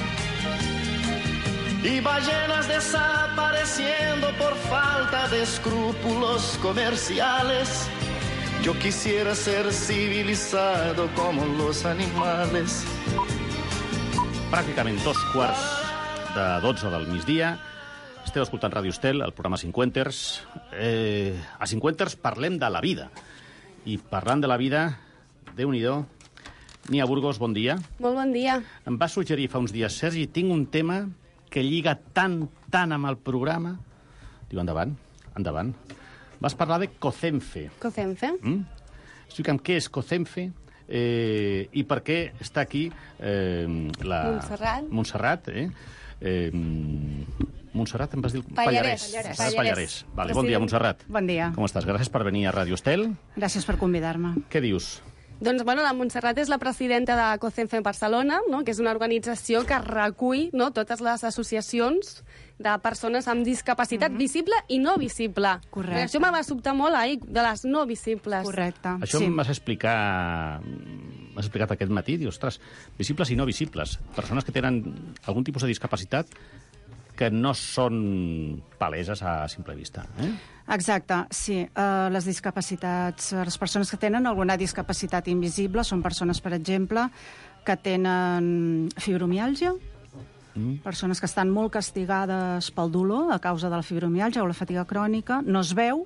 y ballenas desapareciendo por falta de escrúpulos comerciales. Yo quisiera ser civilizado como los animales. Pràcticament dos quarts de dotze del migdia. Esteu escoltant Ràdio Estel, el programa Cinquenters. Eh, a Cinquenters parlem de la vida. I parlant de la vida, Déu-n'hi-do, Nia Burgos, bon dia. Molt bon dia. Em va suggerir fa uns dies, Sergi, tinc un tema que lliga tant, tant amb el programa. Diu, endavant, endavant. Vas parlar de COCENFE. COCENFE. Mm? Explica'm què és COCENFE eh, i per què està aquí eh, la... Montserrat. Montserrat, eh? eh Montserrat, em vas dir... Pallarès. Pallarès. Pallarès. Pallarès. Vale, bon dia, Montserrat. Bon dia. Com estàs? Gràcies per venir a Ràdio Estel. Gràcies per convidar-me. Què dius? Doncs, bueno, la Montserrat és la presidenta de COCENFE en Barcelona, no? Que és una organització que recull, no, totes les associacions de persones amb discapacitat mm-hmm. visible i no visible. Correcte. Això me va sobtar molt ahir, de les no visibles. Correcte. Això sí. em vas explicar... M'has explicat aquest matí, dius, ostres, visibles i no visibles. Persones que tenen algun tipus de discapacitat que no són paleses a simple vista. Eh? Exacte, sí. Uh, les discapacitats, les persones que tenen alguna discapacitat invisible són persones, per exemple, que tenen fibromiàlgia, mm. persones que estan molt castigades pel dolor a causa de la fibromiàlgia o la fatiga crònica, no es veu,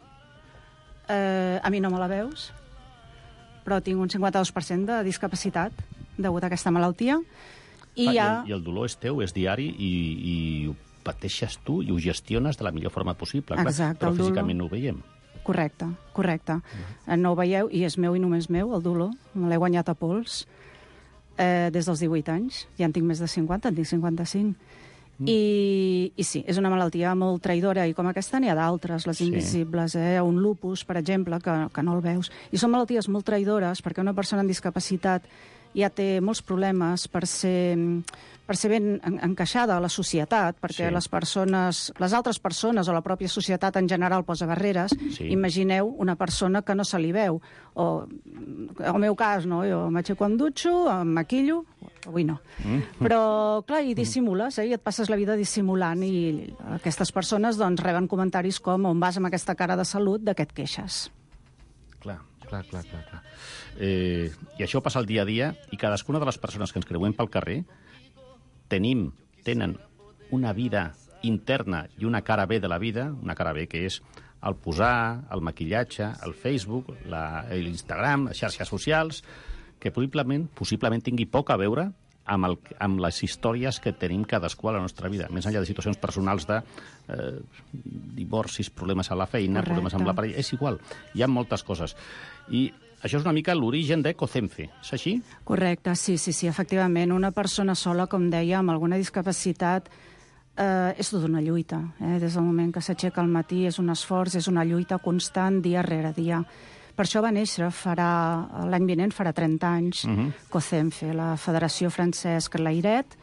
eh, a mi no me la veus, però tinc un cinquanta-dos per cent de discapacitat degut a aquesta malaltia. I, ah, ha... i, el, I el dolor és teu, és diari, i, i ho pateixes tu i ho gestiones de la millor forma possible. Exacte, clar, però dolor... físicament no ho veiem. Correcte, correcte. Uh-huh. No ho veieu, i és meu i només meu, el dolor. Me l'he guanyat a pols eh, des dels divuit anys. Ja en tinc més de cinquanta, en tinc cinquanta-cinc. Mm. I, I sí, és una malaltia molt traïdora, i com aquesta n'hi ha d'altres, les invisibles, eh? Un lupus, per exemple, que, que no el veus. I són malalties molt traïdores perquè una persona amb discapacitat ja té molts problemes per ser, per ser ben encaixada a la societat, perquè sí. les persones, les altres persones o la pròpia societat en general posa barreres. Sí. Imagineu una persona que no se li veu. O, el meu cas, no? Jo m'aixeco, em dutxo, em maquillo, avui no. Mm. Però, clar, i dissimules, eh? I et passes la vida dissimulant, i aquestes persones doncs, reben comentaris com: on vas amb aquesta cara de salut, de què et queixes? Clar, clar, clar, clar. clar. Eh, I això passa el dia a dia, i cadascuna de les persones que ens creuem pel carrer tenim, tenen una vida interna i una cara B de la vida, una cara B que és el posar, el maquillatge, el Facebook, l'Instagram, les xarxes socials, que possiblement, possiblement tingui poc a veure amb, el, amb les històries que tenim cadascú a la nostra vida, més enllà de situacions personals de eh, divorcis, problemes a la feina, correcte, problemes amb la parella, és igual, hi ha moltes coses. I això és una mica l'origen de COCENFE, és així? Correcte, sí, sí, sí, efectivament. Una persona sola, com deia, amb alguna discapacitat, eh, és tota una lluita. Eh? Des del moment que s'aixeca al matí és un esforç, és una lluita constant dia rere dia. Per això va néixer, farà l'any vinent farà trenta anys, uh-huh. COCENFE, la Federació Francesc Lairet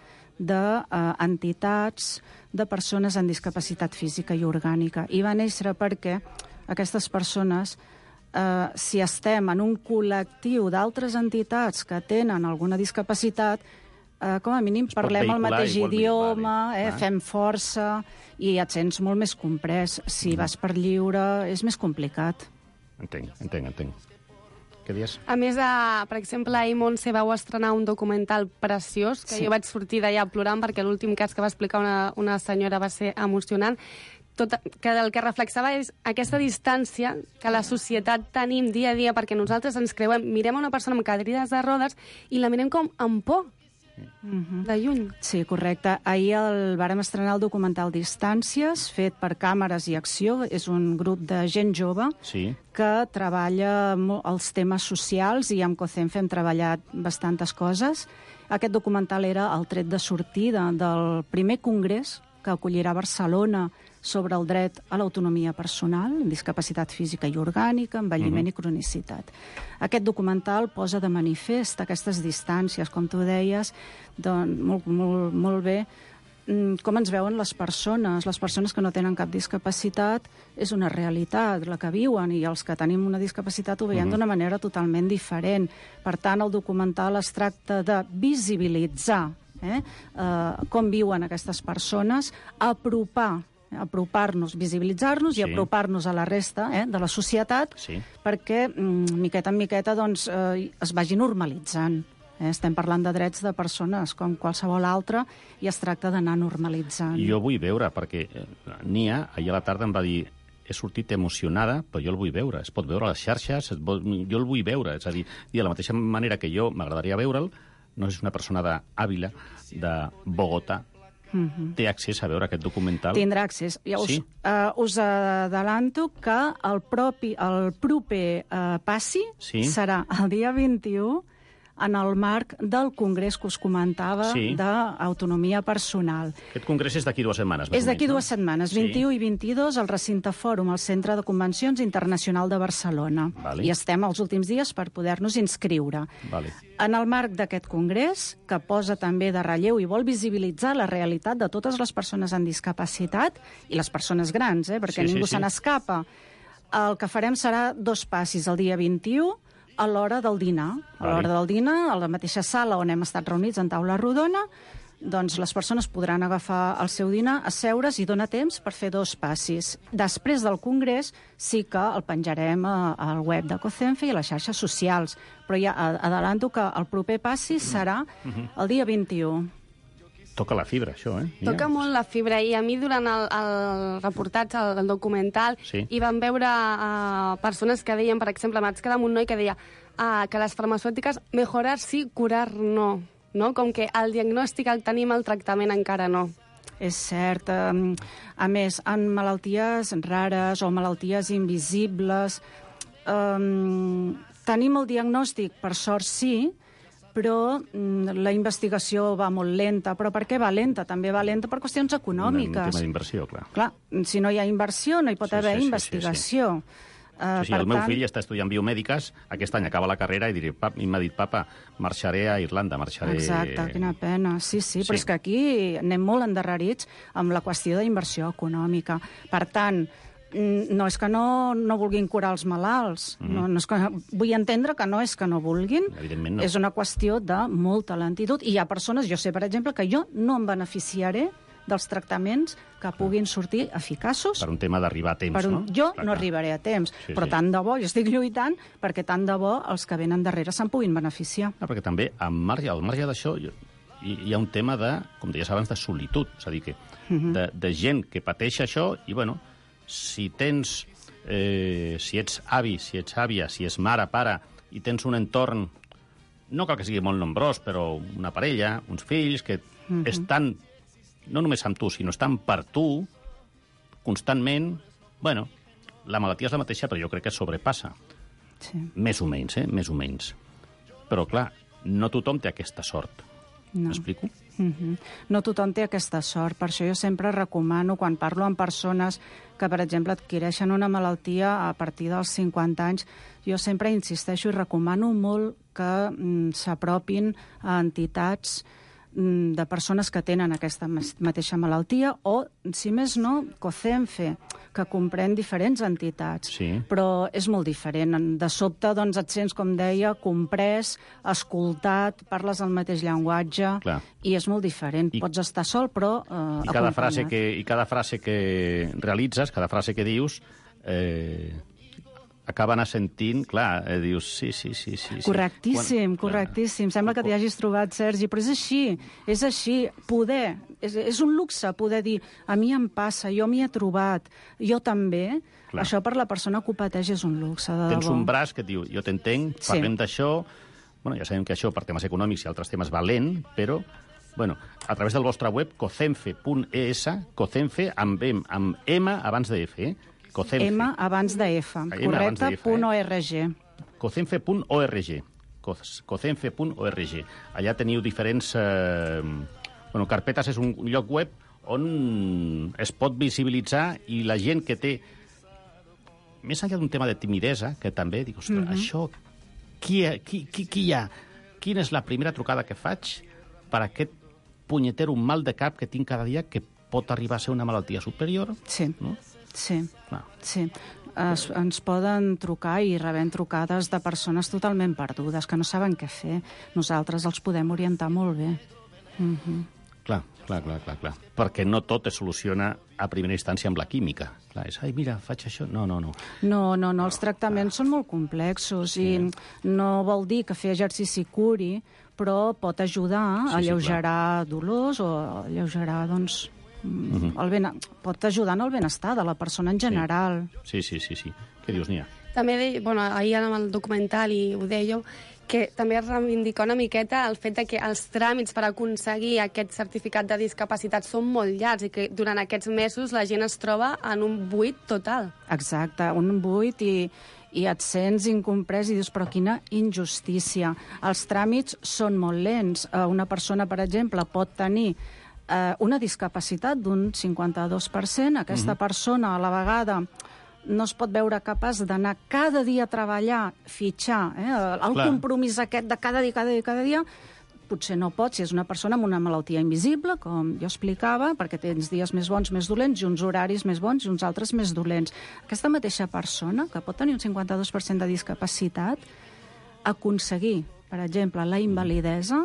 d'entitats de persones amb discapacitat física i orgànica. I va néixer perquè aquestes persones, eh, si estem en un col·lectiu d'altres entitats que tenen alguna discapacitat, eh, com a mínim parlem el mateix idioma, eh, fem força i et sents molt més comprès. Si vas per lliure és més complicat. Entenc, entenc, entenc. Què dius? A més, de, per exemple, ahir Montse vau estrenar un documental preciós, que sí. jo vaig sortir d'allà plorant perquè l'últim cas que va explicar una, una senyora va ser emocionant. Tot, que el que reflexava és aquesta distància que la societat tenim dia a dia, perquè nosaltres ens creuem, mirem a una persona amb cadires de rodes i la mirem com amb por. Uh-huh. De lluny. Sí, correcte. Ahir el vàrem estrenar el documental Distàncies, fet per Càmeres i Acció. És un grup de gent jove sí. que treballa els temes socials, i amb COCENFE hem treballat bastantes coses. Aquest documental era el tret de sortida del primer congrés que acollirà Barcelona sobre el dret a l'autonomia personal, discapacitat física i orgànica, envelliment uh-huh. i cronicitat. Aquest documental posa de manifest aquestes distàncies, com tu deies, doncs, molt, molt, molt bé, com ens veuen les persones. Les persones que no tenen cap discapacitat és una realitat, la que viuen, i els que tenim una discapacitat ho veiem uh-huh. d'una manera totalment diferent. Per tant, el documental es tracta de visibilitzar eh, eh, com viuen aquestes persones, apropar apropar-nos, visibilitzar-nos sí. i apropar-nos a la resta eh, de la societat sí. perquè, miqueta en miqueta, doncs, eh, es vagi normalitzant. Eh, estem parlant de drets de persones com qualsevol altra i es tracta d'anar normalitzant. Jo vull veure, perquè Nia, ahir a la tarda em va dir he sortit emocionada, però jo el vull veure. Es pot veure a les xarxes, pot, jo el vull veure. És a dir, de la mateixa manera que jo m'agradaria veure'l, no és una persona d'Àvila, de Bogotà, Uh-huh. té accés a veure aquest documental? Tindrà accés. Ja us, sí? uh, us adelanto que el, propi, el proper uh, passi sí? serà el dia vint-i-u en el marc del congrés que us comentava sí. d'autonomia personal. Aquest congrés és d'aquí dues setmanes. És d'aquí no? dues setmanes, vint-i-u sí. i vint-i-dos, al Recinte Fòrum, al Centre de Convencions Internacional de Barcelona. Vale. I estem els últims dies per poder-nos inscriure. Vale. En el marc d'aquest congrés, que posa també de relleu i vol visibilitzar la realitat de totes les persones amb discapacitat i les persones grans, eh, perquè sí, ningú sí, se n'escapa, el que farem serà dos passis el dia vint-i-u, a l'hora del dinar. A l'hora del dinar, a la mateixa sala on hem estat reunits en taula rodona, doncs les persones podran agafar el seu dinar, asseure's i dona temps per fer dos passis. Després del congrés sí que el penjarem al web de COCENFE i a les xarxes socials, però ja adelanto que el proper passi serà el dia vint-i-u. Toca la fibra, això, eh? Mira. Toca molt la fibra, i a mi durant el, el reportatge, el, el documental, sí. hi vam veure uh, persones que deien, per exemple, vaig quedar amb un noi que deia uh, que les farmacèutiques mejorar sí, curar no, no? Com que el diagnòstic el tenim, el tractament encara no. És cert. A més, en malalties rares o malalties invisibles, um, tenim el diagnòstic, per sort sí, però la investigació va molt lenta. Però per què va lenta? També va lenta per qüestions econòmiques. Un tema d'inversió, clar. Clar, si no hi ha inversió, no hi pot sí, haver sí, investigació. Sí, sí, sí. Uh, sí, sí, el meu tant... fill està estudiant biomèdiques, aquest any acaba la carrera i diré, pap, i m'ha dit, papa, marxaré a Irlanda, marxaré... Exacte, quina pena. Sí, sí, sí, però és que aquí anem molt endarrerits amb la qüestió d'inversió econòmica. Per tant, no és que no, no vulguin curar els malalts. Mm-hmm. no, no és que, vull entendre que no és que no vulguin, no. És una qüestió de molta lentitud. I hi ha persones, jo sé, per exemple, que jo no em beneficiaré dels tractaments que puguin sortir eficaços. Per un tema d'arribar a temps, un... no? Jo clar, no clar. arribaré a temps, sí, però sí. tant de bo, jo estic lluitant perquè tant de bo els que venen darrere se'n puguin beneficiar. No, perquè també, al marge, al marge d'això, hi, hi ha un tema de, com deies abans, de solitud. És a dir, que uh-huh. de, de gent que pateix això i, bueno, si tens, eh, si ets avi, si ets àvia, si és mare, pare, i tens un entorn, no cal que sigui molt nombrós, però una parella, uns fills, que uh-huh. estan, no només amb tu, sinó estan per tu, constantment, bueno, la malaltia és la mateixa, però jo crec que sobrepassa. Sí. Més o menys, eh? Més o menys. Però, clar, no tothom té aquesta sort. No. M'explico? Mm-hmm. No tothom té aquesta sort. Per això jo sempre recomano, quan parlo amb persones que, per exemple, adquireixen una malaltia a partir dels cinquanta anys, jo sempre insisteixo i recomano molt que mm, s'apropin a entitats mm, de persones que tenen aquesta mateixa malaltia o, si més no, COCENFE, que comprèn diferents entitats. Sí. Però és molt diferent. De sobte, doncs, et sents, com deia, comprès, escoltat, parles el mateix llenguatge, clar. I és molt diferent. I, Pots estar sol, però eh, i cada frase que I cada frase que realitzes, cada frase que dius, eh, acaben assentint, clar, eh, dius, sí, sí, sí. sí correctíssim, Quan, correctíssim. Sembla que t'hi hagis trobat, Sergi, però és així, és així. Poder, és, és un luxe poder dir, a mi em passa, jo m'hi he trobat, jo també. Clar. Això per la persona que ho pateix és un luxe, de Tens debò. un braç que et diu, jo t'entenc, parlem sí. d'això, bueno, ja sabem que això per temes econòmics i altres temes va lent, però bueno, a través del vostre web, cocenfe punt es, cocenfe amb, amb M abans de F, eh? Cocenfe. M abans de F, correcte, punt org. cocenfe punt org. cocenfe punt org. Allà teniu diferents... Eh, bueno, carpetes és un lloc web on es pot visibilitzar i la gent que té, més enllà d'un tema de timidesa, que també dic, ostres, mm-hmm. això, qui, qui, qui, qui hi ha? Quina és la primera trucada que faig per a aquest punyetero mal de cap que tinc cada dia, que pot arribar a ser una malaltia superior? Sí, no? sí, no. sí. Es, ens poden trucar i rebem trucades de persones totalment perdudes, que no saben què fer. Nosaltres els podem orientar molt bé. Mm-hmm. Clar, clar, clar, clar, clar. Perquè no tot es soluciona a primera instància amb la química. Clar, és, ai, mira, faig això... No, no, no. No, no, no, els tractaments ah. són molt complexos sí. i no vol dir que fer exercici curi, però pot ajudar sí, a alleugerar sí, dolors o a alleugerar, doncs... Mm-hmm. el ben... pot ajudar en el benestar de la persona en general. Sí, sí, sí, sí. Què dius, Nia? També, de, bueno, ahir en el documental, i ho dèieu, que també es reivindica una miqueta el fet de que els tràmits per aconseguir aquest certificat de discapacitat són molt llargs i que durant aquests mesos la gent es troba en un buit total. Exacte, un buit i, i et sents incomprès i dius, però quina injustícia. Els tràmits són molt lents. Una persona, per exemple, pot tenir eh, una discapacitat d'un cinquanta-dos per cent. Aquesta mm-hmm. persona, a la vegada, no es pot veure capaç d'anar cada dia a treballar, fitxar, eh? el Clar. compromís aquest de cada dia, cada dia, cada dia, potser no pot, si és una persona amb una malaltia invisible, com jo explicava, perquè tens dies més bons, més dolents, i uns horaris més bons i uns altres més dolents. Aquesta mateixa persona, que pot tenir un cinquanta-dos per cent de discapacitat, aconseguir, per exemple, la invalidesa,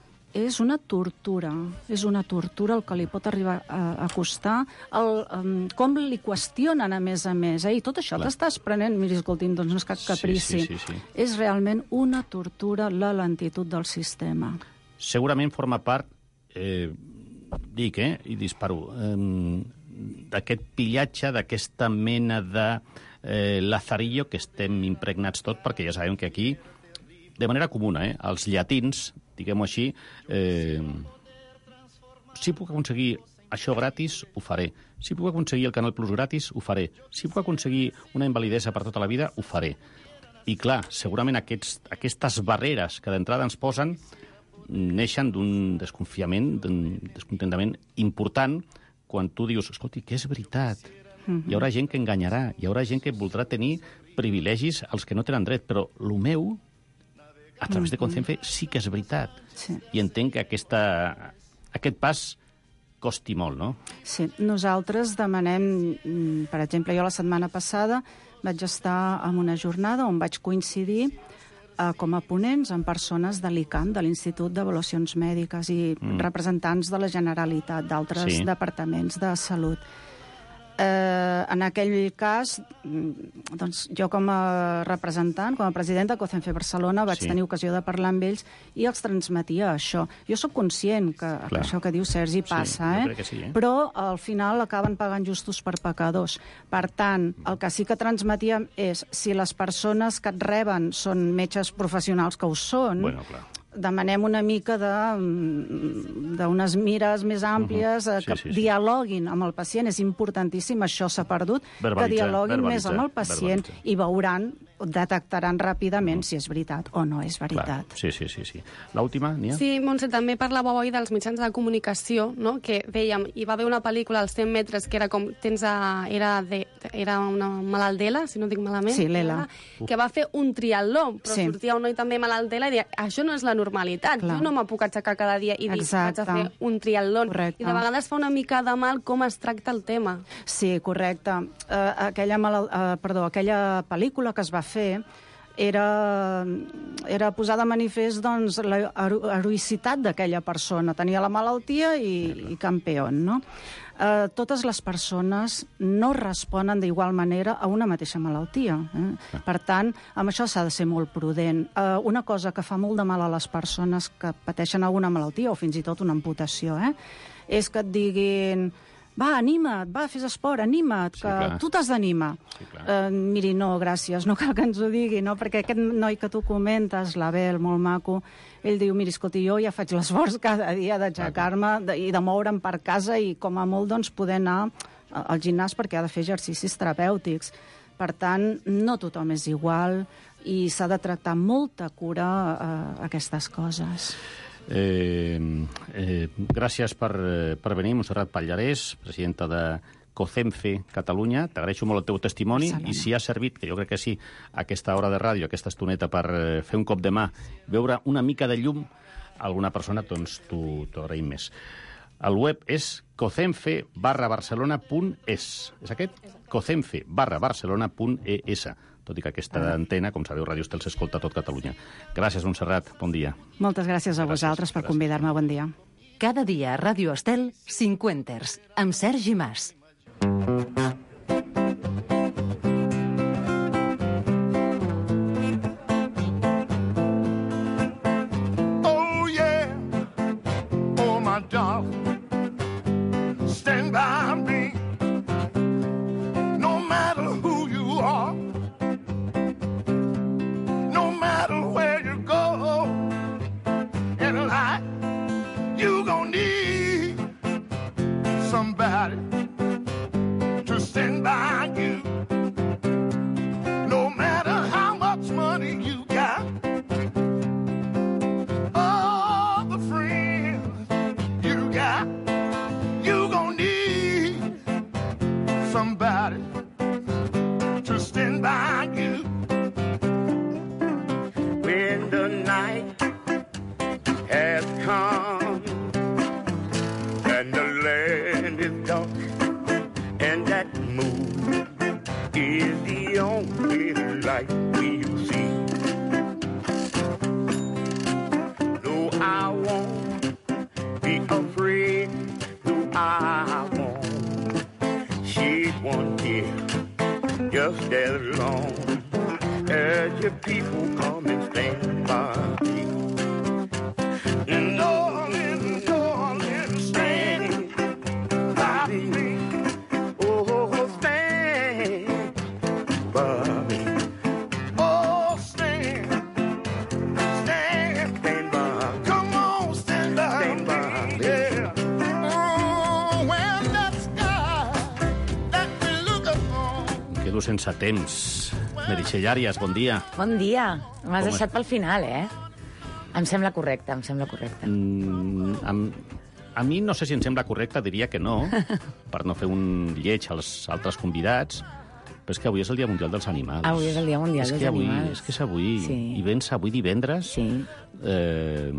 és una tortura, és una tortura el que li pot arribar a, a costar, el, um, com li qüestionen a més a més, eh? I tot això t'estàs prenent, miri, escolti'm, doncs no és cap caprici. Sí, sí, sí, sí. És realment una tortura la lentitud del sistema. Segurament forma part, eh, dic, eh, i disparo, eh, d'aquest pillatge, d'aquesta mena de eh, lazarillo que estem impregnats tot, perquè ja sabem que aquí, de manera comuna, eh, els llatins, diguem-ho així, eh, si puc aconseguir això gratis, ho faré. Si puc aconseguir el Canal Plus gratis, ho faré. Si puc aconseguir una invalidesa per tota la vida, ho faré. I clar, segurament aquests, aquestes barreres que d'entrada ens posen neixen d'un desconfiament, d'un descontentament important quan tu dius, escolti, que és veritat. Mm-hmm. Hi haurà gent que enganyarà, hi haurà gent que voldrà tenir privilegis als que no tenen dret, però el meu, a través de Concenfe, sí que és veritat. Sí. I entenc que aquesta, aquest pas costi molt, no? Sí, nosaltres demanem, per exemple, jo la setmana passada vaig estar en una jornada on vaig coincidir eh, com a ponents amb persones de l'I C A M, de l'Institut d'Avaluacions Mèdiques, i mm. representants de la Generalitat, d'altres sí. departaments de salut. Eh, en aquell cas, doncs, jo com a representant, com a presidenta de Cocenfe Barcelona, vaig sí. tenir ocasió de parlar amb ells i els transmetia això. Jo sóc conscient que, que això que diu Sergi passa, sí, eh? Sí, eh? Però al final acaben pagant justos per pecadors. Per tant, el que sí que transmetíem és, si les persones que et reben són metges professionals, que ho són, bueno, clar. demanem una mica d'unes mires més àmplies, uh-huh. sí, que sí, sí. dialoguin amb el pacient. És importantíssim, això s'ha perdut, que dialoguin més amb el pacient i veuran, detectaran ràpidament uh-huh. si és veritat o no és veritat. Clar. Sí, sí, sí, sí. L'última, Nia? Sí, Montse, també parlava avui dels mitjans de comunicació, no? Que dèiem, hi va haver una pel·lícula als cent metres que era com, tens a, era, de, era una malaldela, si no dic malament, sí, l'Ela, que va fer un triatló, però sí. sortia un noi també malaldela i deia, això no és la normalitat, Clar. jo no m'ho puc aixecar cada dia i dir, vaig a fer un triatló. Correcte. I de vegades fa una mica de mal com es tracta el tema. Sí, correcte. Uh, aquella, malal... uh, perdó, aquella pel·lícula que es va fer era, era posar de manifest, doncs, la heroïcitat d'aquella persona. Tenia la malaltia i, i campeón, no? Uh, totes les persones no responen d'igual manera a una mateixa malaltia. Eh? Per tant, amb això s'ha de ser molt prudent. Uh, una cosa que fa molt de mal a les persones que pateixen alguna malaltia, o fins i tot una amputació, eh? és que et diguin... Va, anima't, va, fes esport, anima't, que sí, tu t'has d'animar. Sí, uh, miri, no, gràcies, no cal que ens ho digui, no? Perquè aquest noi que tu comentes, l'Abel, molt maco, ell diu, miri, escolti, jo ja faig l'esforç cada dia d'aixecar-me i de moure'm per casa i com a molt doncs, poder anar al gimnàs perquè ha de fer exercicis terapèutics. Per tant, no tothom és igual i s'ha de tractar amb molta cura uh, aquestes coses. Eh, eh, gràcies per, per venir, Montserrat Pallarès, presidenta de COCENFE Catalunya. T'agraeixo molt el teu testimoni i si ha servit, que jo crec que sí, aquesta hora de ràdio, aquesta estoneta per fer un cop de mà, veure una mica de llum a alguna persona, doncs t'ho agraïm més. El web és cocenfe barra barcelona punt es. És aquest? cocenfe barra barcelona punt es. Tot i que aquesta antena, com sabeu, Ràdio Estel s'escolta a tot Catalunya. Gràcies, Montserrat. Bon dia. Moltes gràcies a vosaltres per convidar-me. Bon dia. Cada dia a Ràdio Estel, Cinquenters, amb Sergi Mas. Oh yeah, oh my darling, stand by me. No matter who you are, no matter where you go in life, you gonna need somebody to stand by you. No matter how much money you got, all the friends you got, you gonna need somebody to stand by you. When the night has come and the land is dark and that moon is the only light we'll see. No, I won't be afraid. No, I won't shed one tear. Just as long as your people come and stand by me. Darling, darling, stand by me. Oh, stand by me. Oh, stand, stand, stand by. Come on, stand by, stand by me. Yeah. Oh, when that sky that we look upon. Quedo sense temps. Meritxell Àrias, bon dia. Bon dia. M'has Com deixat pel final, eh? Em sembla correcte, em sembla correcte. Mm, amb, a mi no sé si em sembla correcte, diria que no, per no fer un lleig als altres convidats, però és que avui és el Dia Mundial dels Animals. Avui és el Dia Mundial és dels que avui, Animals. És que és avui, Sí. i vens avui divendres, Sí. eh,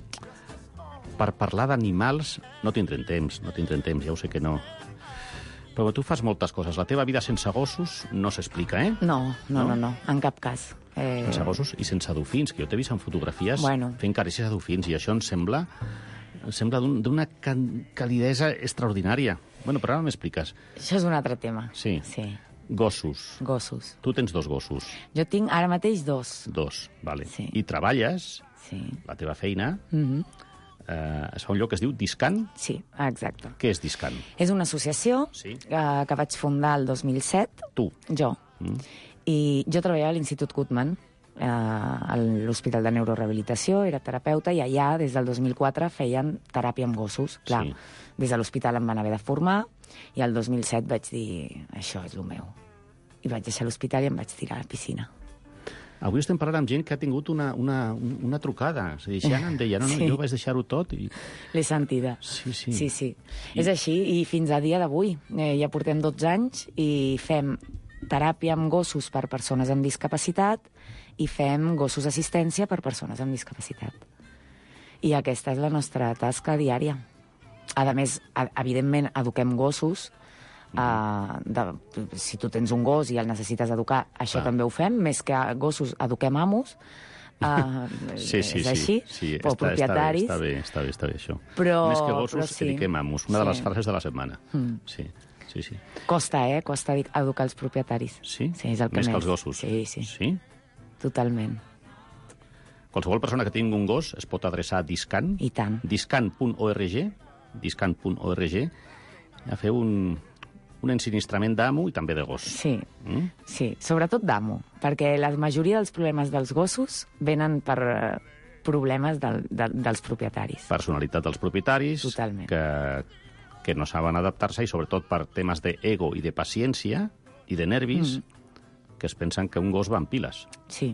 per parlar d'animals no tindrem temps, no tindrem temps, ja ho sé que no. Però tu fas moltes coses. La teva vida sense gossos no s'explica, eh? No, no, no, no, en cap cas. Eh... Sense gossos i sense dofins, que jo t'he vist en fotografies Bueno. fent carícies a dofins, i això em sembla, em sembla d'un- d'una can- calidesa extraordinària. Bueno, però ara m'expliques. Això és un altre tema. Sí. Sí. Gossos. Gossos. Tu tens dos gossos. Jo tinc ara mateix dos. Dos, vale. Sí. I treballes, Sí. la teva feina, Mm-hmm. eh, es fa un lloc que es diu Discan. Sí, exacte. Què és Discan? És una associació Sí. eh, que vaig fundar el dos mil set. Tu. Jo. Mm. I jo treballava a l'Institut Guttmann, eh, a l'Hospital de Neurorehabilitació, era terapeuta, i allà, des del dos mil quatre, feien teràpia amb gossos. Clar, Sí. des de l'hospital em van haver de formar, i el dos mil set vaig dir, això és el meu. I vaig deixar l'hospital i em vaig tirar a la piscina. Avui estem parlant amb gent que ha tingut una, una, una trucada. És a dir, si Anna em deia, no, no, Sí. jo vaig deixar-ho tot i... L'he sentida. Sí, sí. Sí, sí. I- És així, i fins a dia d'avui. Eh, ja portem dotze anys i fem teràpia amb gossos per persones amb discapacitat i fem gossos assistència per persones amb discapacitat. I aquesta és la nostra tasca diària. A més, a- evidentment, eduquem gossos. Uh, de, si tu tens un gos i el necessites educar, això Clar. també ho fem. Més que a gossos, eduquem amos. Uh, Sí, sí, és sí. així, sí però està, propietaris. Està bé, està bé, està bé, això. Però- Més que gossos, però sí. dediquem amos. Una de les Sí. frases de la setmana. Mm. Sí, sí, sí. Costa, eh? Costa di- educar els propietaris. Sí? Sí, és el que Més més. que els gossos? Sí, sí. Sí? Totalment. Qualsevol persona que tingui un gos es pot adreçar a Discan. I tant. discan punt org, discan punt org, a fer un, un ensinistrament d'amo i també de gos. Sí, Mm? sí, sobretot d'amo, perquè la majoria dels problemes dels gossos venen per eh, problemes del, del, dels propietaris. Personalitat dels propietaris, Totalment. que, que no saben adaptar-se, i sobretot per temes d'ego i de paciència i de nervis, Mm. que es pensen que un gos va en piles. Sí.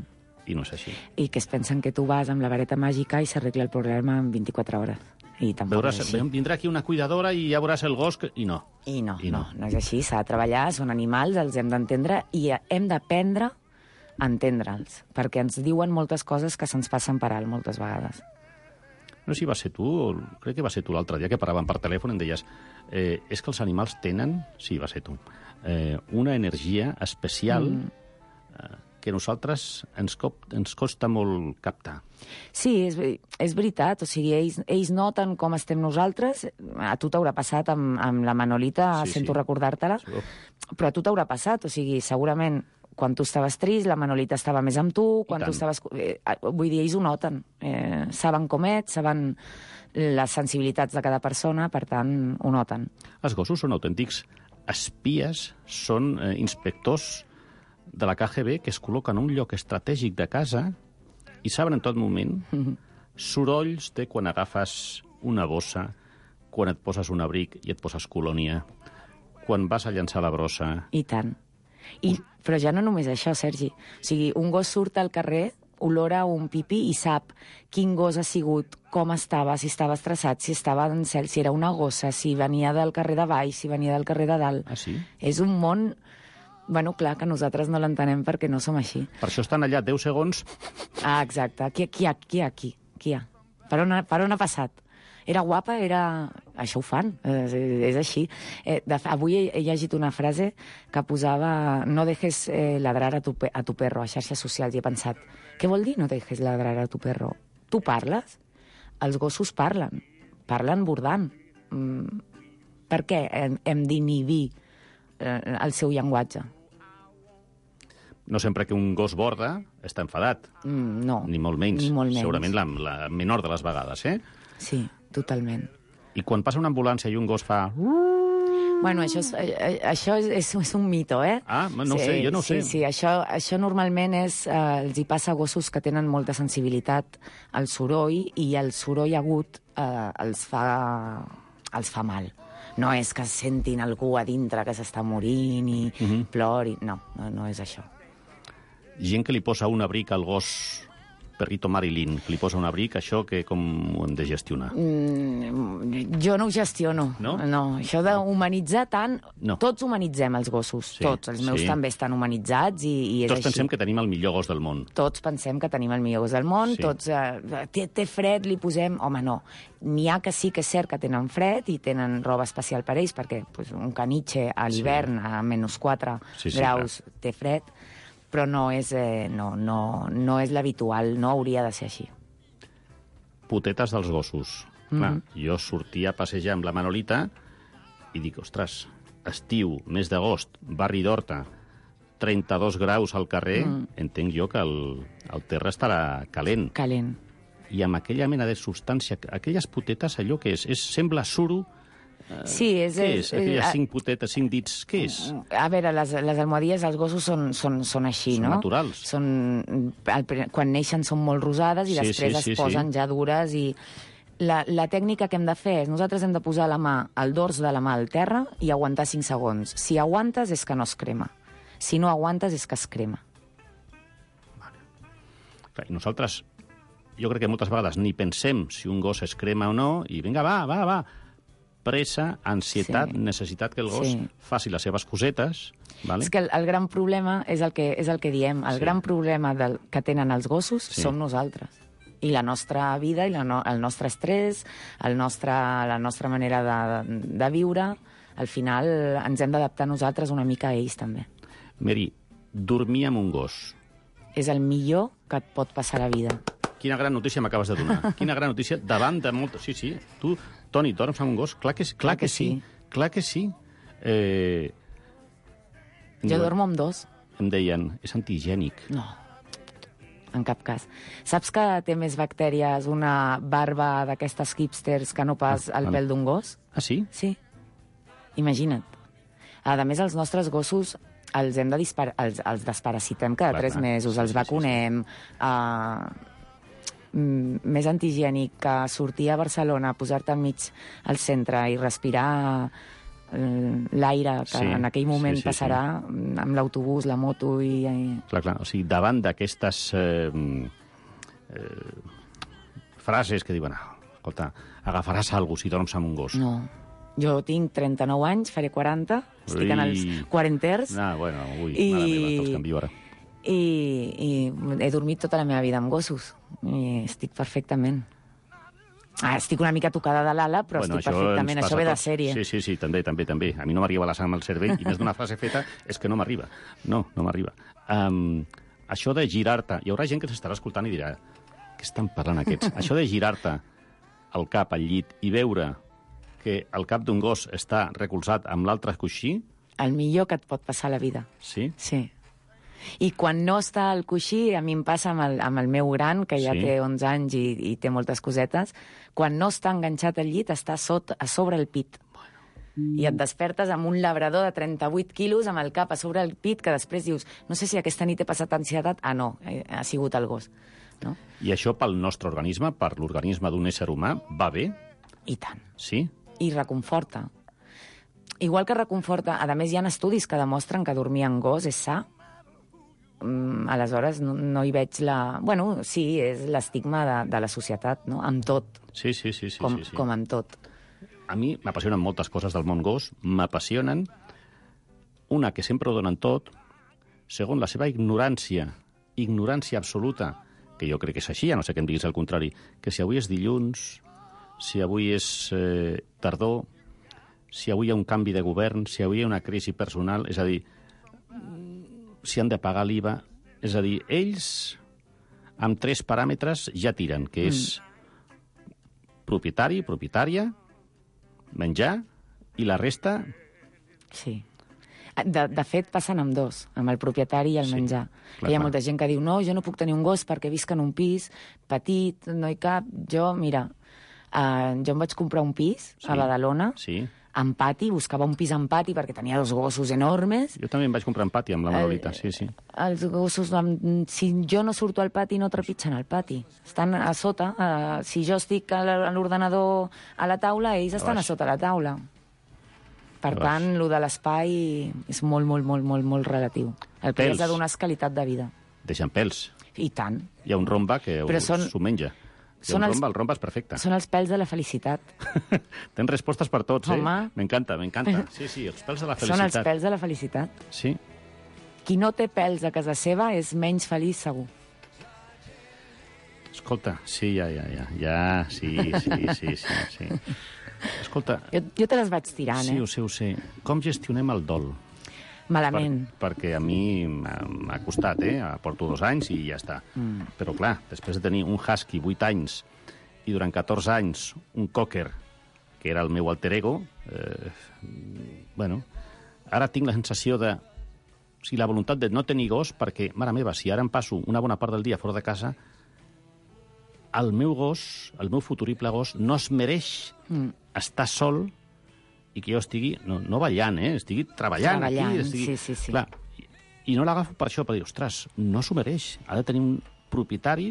I no és així. I que es pensen que tu vas amb la vareta màgica i s'arregla el problema en vint-i-quatre hores. I tampoc Veuràs, és així. vindrà aquí una cuidadora i ja veuràs el gos... Que... I no. I no, I no, no és així. S'ha de treballar, són animals, els hem d'entendre i hem d'aprendre a entendre'ls, perquè ens diuen moltes coses que se'ns passen per alt moltes vegades. No sé si va ser tu, o crec que va ser tu l'altre dia que parlàvem per telèfon, em deies, eh, és que els animals tenen, sí, va ser tu, eh, una energia especial mm. eh, que nosaltres ens, cop, ens costa molt captar. Sí, és, és veritat. O sigui, ells, ells noten com estem nosaltres. A tu t'haurà passat amb, amb la Manolita, sí, sento sí. recordar-te-la, sí. però a tu t'haurà passat. O sigui, segurament, quan tu estaves trist, la Manolita estava més amb tu, quan tu estaves... Eh, vull dir, ells ho noten. Eh, saben com ets, saben les sensibilitats de cada persona, per tant, ho noten. Els gossos són autèntics espies, són eh, inspectors de la K G B que es col·loquen en un lloc estratègic de casa i saben en tot moment mm-hmm. sorolls de quan agafes una bossa, quan et poses un abric i et poses colònia, quan vas a llançar la brossa... I tant. I, però ja no només això, Sergi. O sigui, un gos surt al carrer, olora un pipí i sap quin gos ha sigut, com estava, si estava estressat, si estava en cel, si era una gossa, si venia del carrer de baix, si venia del carrer de dalt. Ah, sí? És un món... Bueno, clar, que nosaltres no l'entenem perquè no som així. Per això estan allà deu segons... Ah, exacte. Qui, qui hi ha? Qui hi ha? Qui, qui hi ha? Per on, per on ha passat? Era guapa? Era... Això ho fan, és, és així. Eh, de, avui he, he llegit una frase que posava no dejes eh, ladrar a tu, a tu perro a xarxes socials i he pensat, què vol dir no dejes ladrar a tu perro? Tu parles? Els gossos parlen. Parlen bordant. Mm, per què hem, hem d'inhibir eh, el seu llenguatge? No sempre que un gos borda està enfadat. Mm, no. Ni molt menys. Ni molt menys. Segurament la, la menor de les vegades, eh? Sí, totalment. I quan passa una ambulància i un gos fa... Bueno, això és, això és, és, és un mito, eh? Ah, no ho sí, sé, jo no ho sí, sé. Sí, això, això normalment és, eh, els hi passa a gossos que tenen molta sensibilitat al soroll i el soroll agut eh, els, fa, els fa mal. No és que sentin algú a dintre que s'està morint i uh-huh. plori... No, no, no és això. Gent que li posa un abric al gos, perrito Marilyn, que li posa un abric, això que com ho hem de gestionar? Mm, jo no ho gestiono. No? No, això d'humanitzar tant... No. Tots humanitzem els gossos, sí, tots. Els meus sí. també estan humanitzats i, i és Tots així. pensem que tenim el millor gos del món. Tots pensem que tenim el millor gos del món, Sí. tots... Eh, té, té fred, li posem... Home, no. N'hi ha que sí que és cert que tenen fred i tenen roba especial per ells, perquè pues, un caniche a l'hivern, sí. a menys quatre Sí, sí, graus, clar. Té fred, però no és, eh, no, no, no és l'habitual, no hauria de ser així. Putetes dels gossos. Mm-hmm. Clar, jo sortia a passejar amb la Manolita i dic, ostres, estiu, mes d'agost, barri d'Horta, trenta-dos graus al carrer, mm. entenc jo que el, el terra estarà calent. Calent. I amb aquella mena de substància, aquelles putetes, allò que és? és sembla suro. Sí, és... Què és? Aquelles eh, cinc putetes, cinc dits, què és? A veure, les, les almohadilles dels gossos són, són, són així, Són no? naturals. Són, el, quan neixen són molt rosades i Sí, després sí, sí, es posen sí. ja dures i... La, la tècnica que hem de fer és nosaltres hem de posar la mà, el dors de la mà al terra i aguantar cinc segons. Si aguantes és que no es crema. Si no aguantes és que es crema. Clar, i nosaltres, jo crec que moltes vegades ni pensem si un gos es crema o no, i vinga, va, va, va. Pressa, ansietat, Sí. necessitat que el gos Sí. faci les seves cosetes. Vale? És que el, el gran problema és el que, és el que diem. El Sí. gran problema del, que tenen els gossos Sí. som nosaltres. I la nostra vida, i la no, el nostre estrès, el nostre, la nostra manera de, de viure, al final ens hem d'adaptar nosaltres una mica a ells també. Mary, dormir amb un gos. És el millor que et pot passar a la vida. Quina gran notícia m'acabes de donar. Quina gran notícia davant de molt... Sí, sí. Tu, Toni, dorms amb un gos? Clar que, clar clar que, que sí. sí. Clar que sí. Eh... Jo dormo amb dos. Em deien, és antihigiènic. No, en cap cas. Saps que té més bactèries una barba d'aquestes hipsters que no pas Ah, el ah. pèl d'un gos? Ah, sí? Sí. Imagina't. A més, els nostres gossos els hem de dispar... els, els desparasitem cada Clar, tres clar. mesos, Sí, els sí, vacunem... Uh, més antihigiènic que sortir a Barcelona, posar-te enmig al centre i respirar l'aire que Sí, en aquell moment sí, sí, passarà amb l'autobús, la moto i... i... Clar, clar, o sigui, davant d'aquestes eh, eh, frases que diuen, ah, escolta, agafaràs alguna si dorms amb un gos. No. Jo tinc trenta-nou anys, faré quaranta, estic en els Ui. quaranters. Ah, bueno, ui, I- mare meva, te'ls canvio ara. I, I he dormit tota la meva vida amb gossos. I estic perfectament. Ah, estic una mica tocada de l'ala, però Bueno, estic perfectament. ens Això passa ve a de tots. sèrie. Sí, sí, sí, també, també, també. A mi no m'arriba la sang al cervell i més d'una frase feta és que no m'arriba. No, no m'arriba. Um, això de girar-te... Hi haurà gent que s'estarà escoltant i dirà què estan parlant aquests? Això de girar-te al cap, al llit, i veure que el cap d'un gos està recolzat amb l'altre coixí... El millor que et pot passar a la vida. Sí? Sí. I quan no està al coixí, a mi em passa amb el, amb el meu gran, que ja Sí. té onze anys i, i té moltes cosetes, quan no està enganxat al llit, està sot, a sobre el pit. I et despertes amb un labrador de trenta-vuit quilos amb el cap a sobre el pit, que després dius, no sé si aquesta nit he passat ansietat. Ah, no, eh, ha sigut el gos. No? I això pel nostre organisme, per l'organisme d'un ésser humà, va bé? I tant. Sí? I reconforta. Igual que reconforta, a més hi ha estudis que demostren que dormir en gos és sa. Mm, aleshores no, no hi veig la... Bueno, sí, és l'estigma de, de la societat, no? Amb tot. Sí, sí, sí. sí, com, sí, sí. com amb tot. A mi m'apassionen moltes coses del món gos. M'apassionen una que sempre ho donen tot, segon la seva ignorància, ignorància absoluta, que jo crec que és així, a no sé que em diguis el contrari, que si avui és dilluns, si avui és eh, tardor, si avui hi ha un canvi de govern, si avui hi ha una crisi personal, és a dir, si han de pagar l'I V A, és a dir, ells amb tres paràmetres ja tiren, que és propietari, propietària, menjar, i la resta... Sí. De, de fet, passen amb dos, amb el propietari i el Sí, menjar. clar, Hi ha clar. molta gent que diu, no, jo no puc tenir un gos perquè visc en un pis petit, no hi cap. Jo, mira, uh, jo em vaig comprar un pis Sí. a Badalona, Sí. amb pati, buscava un pis amb pati perquè tenia dos gossos enormes. Jo també em vaig comprar en pati amb la Manolita, sí, sí. Els gossos, amb- si jo no surto al pati, no trepitgen al pati. Estan a sota. Uh, si jo estic a la- a l'ordenador a la taula, ells estan a baix. sota la taula. Per A baix. tant, lo de l'espai és molt, molt, molt, molt, molt relatiu. El que Pels. has de donar és qualitat de vida. Deixen pèls. I tant. Hi ha un romba que Però us- són- s'ho menja. Hi ha són un els- romba, el romba és perfecte. Són els pèls de la felicitat. Tens respostes per tots, Home. eh? M'encanta, m'encanta. Sí, sí, els pèls de la Són els felicitat. pèls de la felicitat. Sí. Qui no té pèls a casa seva és menys feliç, segur. Escolta, sí, ja, ja, ja. Ja, sí, sí, sí, sí, sí. Escolta, Jo, jo te les vaig tirant, sí, eh? ho sé, ho sé. Com gestionem el dol? Malament. Per, perquè a mi m'ha m'ha costat, eh? Porto dos anys i ja està. Mm. Però, clar, després de tenir un husky vuit anys i durant catorze anys un cocker, que era el meu alter ego, eh, bueno, ara tinc la sensació de... O sigui, la voluntat de no tenir gos, perquè, mare meva, si ara em passo una bona part del dia fora de casa, el meu gos, el meu futurible gos, no es mereix Mm. estar sol i que jo estigui, no, no ballant, eh? estigui treballant. Treballant, aquí, estigui... sí, sí, sí. Clar, i, i no l'agafo per això, per dir, ostres, no s'ho mereix. Ha de tenir un propietari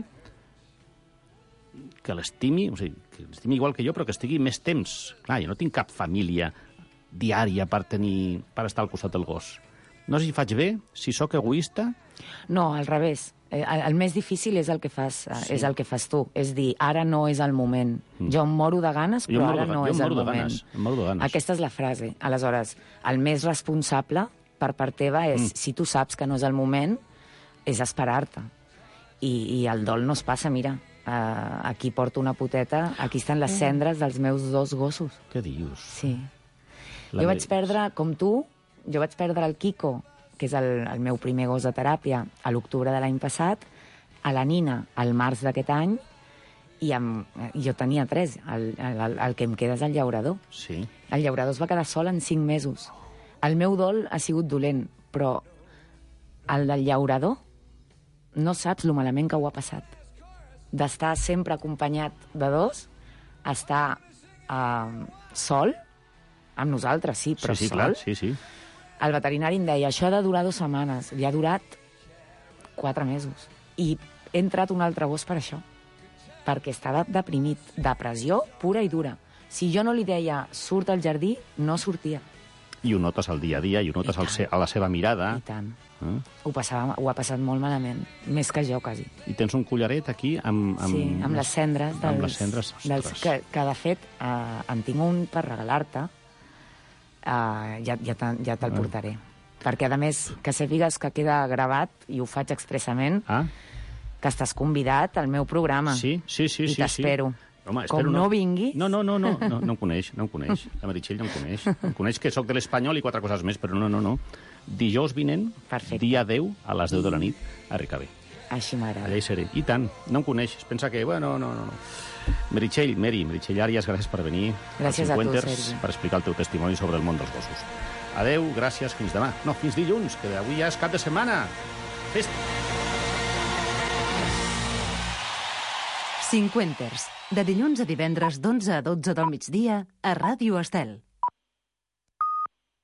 que l'estimi, o sigui, que l'estimi igual que jo, però que estigui més temps. Clar, jo no tinc cap família diària per tenir, per estar al costat del gos. No sé si faig bé, si sóc egoista... No, al revés. Eh, El, el més difícil és el que fas, eh, Sí. és el que fas tu. És dir, ara no és el moment. Mm. Jo em moro de ganes, Jo em però moro ara de- no jo em és el moro de moment. ganes, em moro de ganes. Aquesta és la frase. Aleshores, el més responsable per part teva és, Mm. si tu saps que no és el moment, és esperar-te. I, I el dol no es passa, mira. Uh, aquí porto una poteta, aquí estan les cendres dels meus dos gossos. Què dius? Sí. La jo ve- vaig perdre, com tu, jo vaig perdre el Kiko, que és el, el meu primer gos de teràpia, a l'octubre de l'any passat, a la Nina al març d'aquest any, i amb, jo tenia tres. El, el, el que em queda és el llaurador. Sí. El llaurador es va quedar sol en cinc mesos. El meu dol ha sigut dolent, però el del llaurador no saps lo malament que ho ha passat. D'estar sempre acompanyat de dos, estar uh, sol, amb nosaltres, sí, però sí, sí, sol. clar, sí, sí. El veterinari em deia, això ha de durar dues setmanes. I ha durat quatre mesos. I he entrat un altre gos per això. Perquè estava deprimit. Depressió pura i dura. Si jo no li deia, surt al jardí, no sortia. I ho notes al dia a dia, i ho notes al se a la seva mirada. I tant. Eh? Ho, passava, ho ha passat molt malament, més que jo, quasi. I tens un collaret aquí amb... amb Sí, amb les cendres. Dels, amb les cendres, dels, que, que, de fet, eh, en tinc un per regalar-te. Eh, ja ja, te, ja te'l portaré. Perquè, a més, que sàpigues que queda gravat, i ho faig expressament, ah? que estàs convidat al meu programa. Sí, sí, sí. I sí, t'espero. Sí. Home, Com no, no vinguis... No, no, no, no, no, no em coneix, no em coneix. La Meritxell no em coneix. Em coneix que sóc de l'Espanyol i quatre coses més, però no, no, no. Dijous vinent, Perfecte. dia deu, a les deu de la nit, a Ricabé. Així m'agrada. Allà hi seré. I tant, no em coneix. Es pensa que, bueno, no, no, no. Meritxell, Meri, Meritxell Àrias, gràcies per venir. Gràcies a tu, Sergi. Per explicar el teu testimoni sobre el món dels gossos. Adeu, gràcies, fins demà. No, fins dilluns, que avui ja és cap de setmana. Festa! Cinquenters, de dilluns a divendres d'onze a dotze del migdia a Ràdio Estel.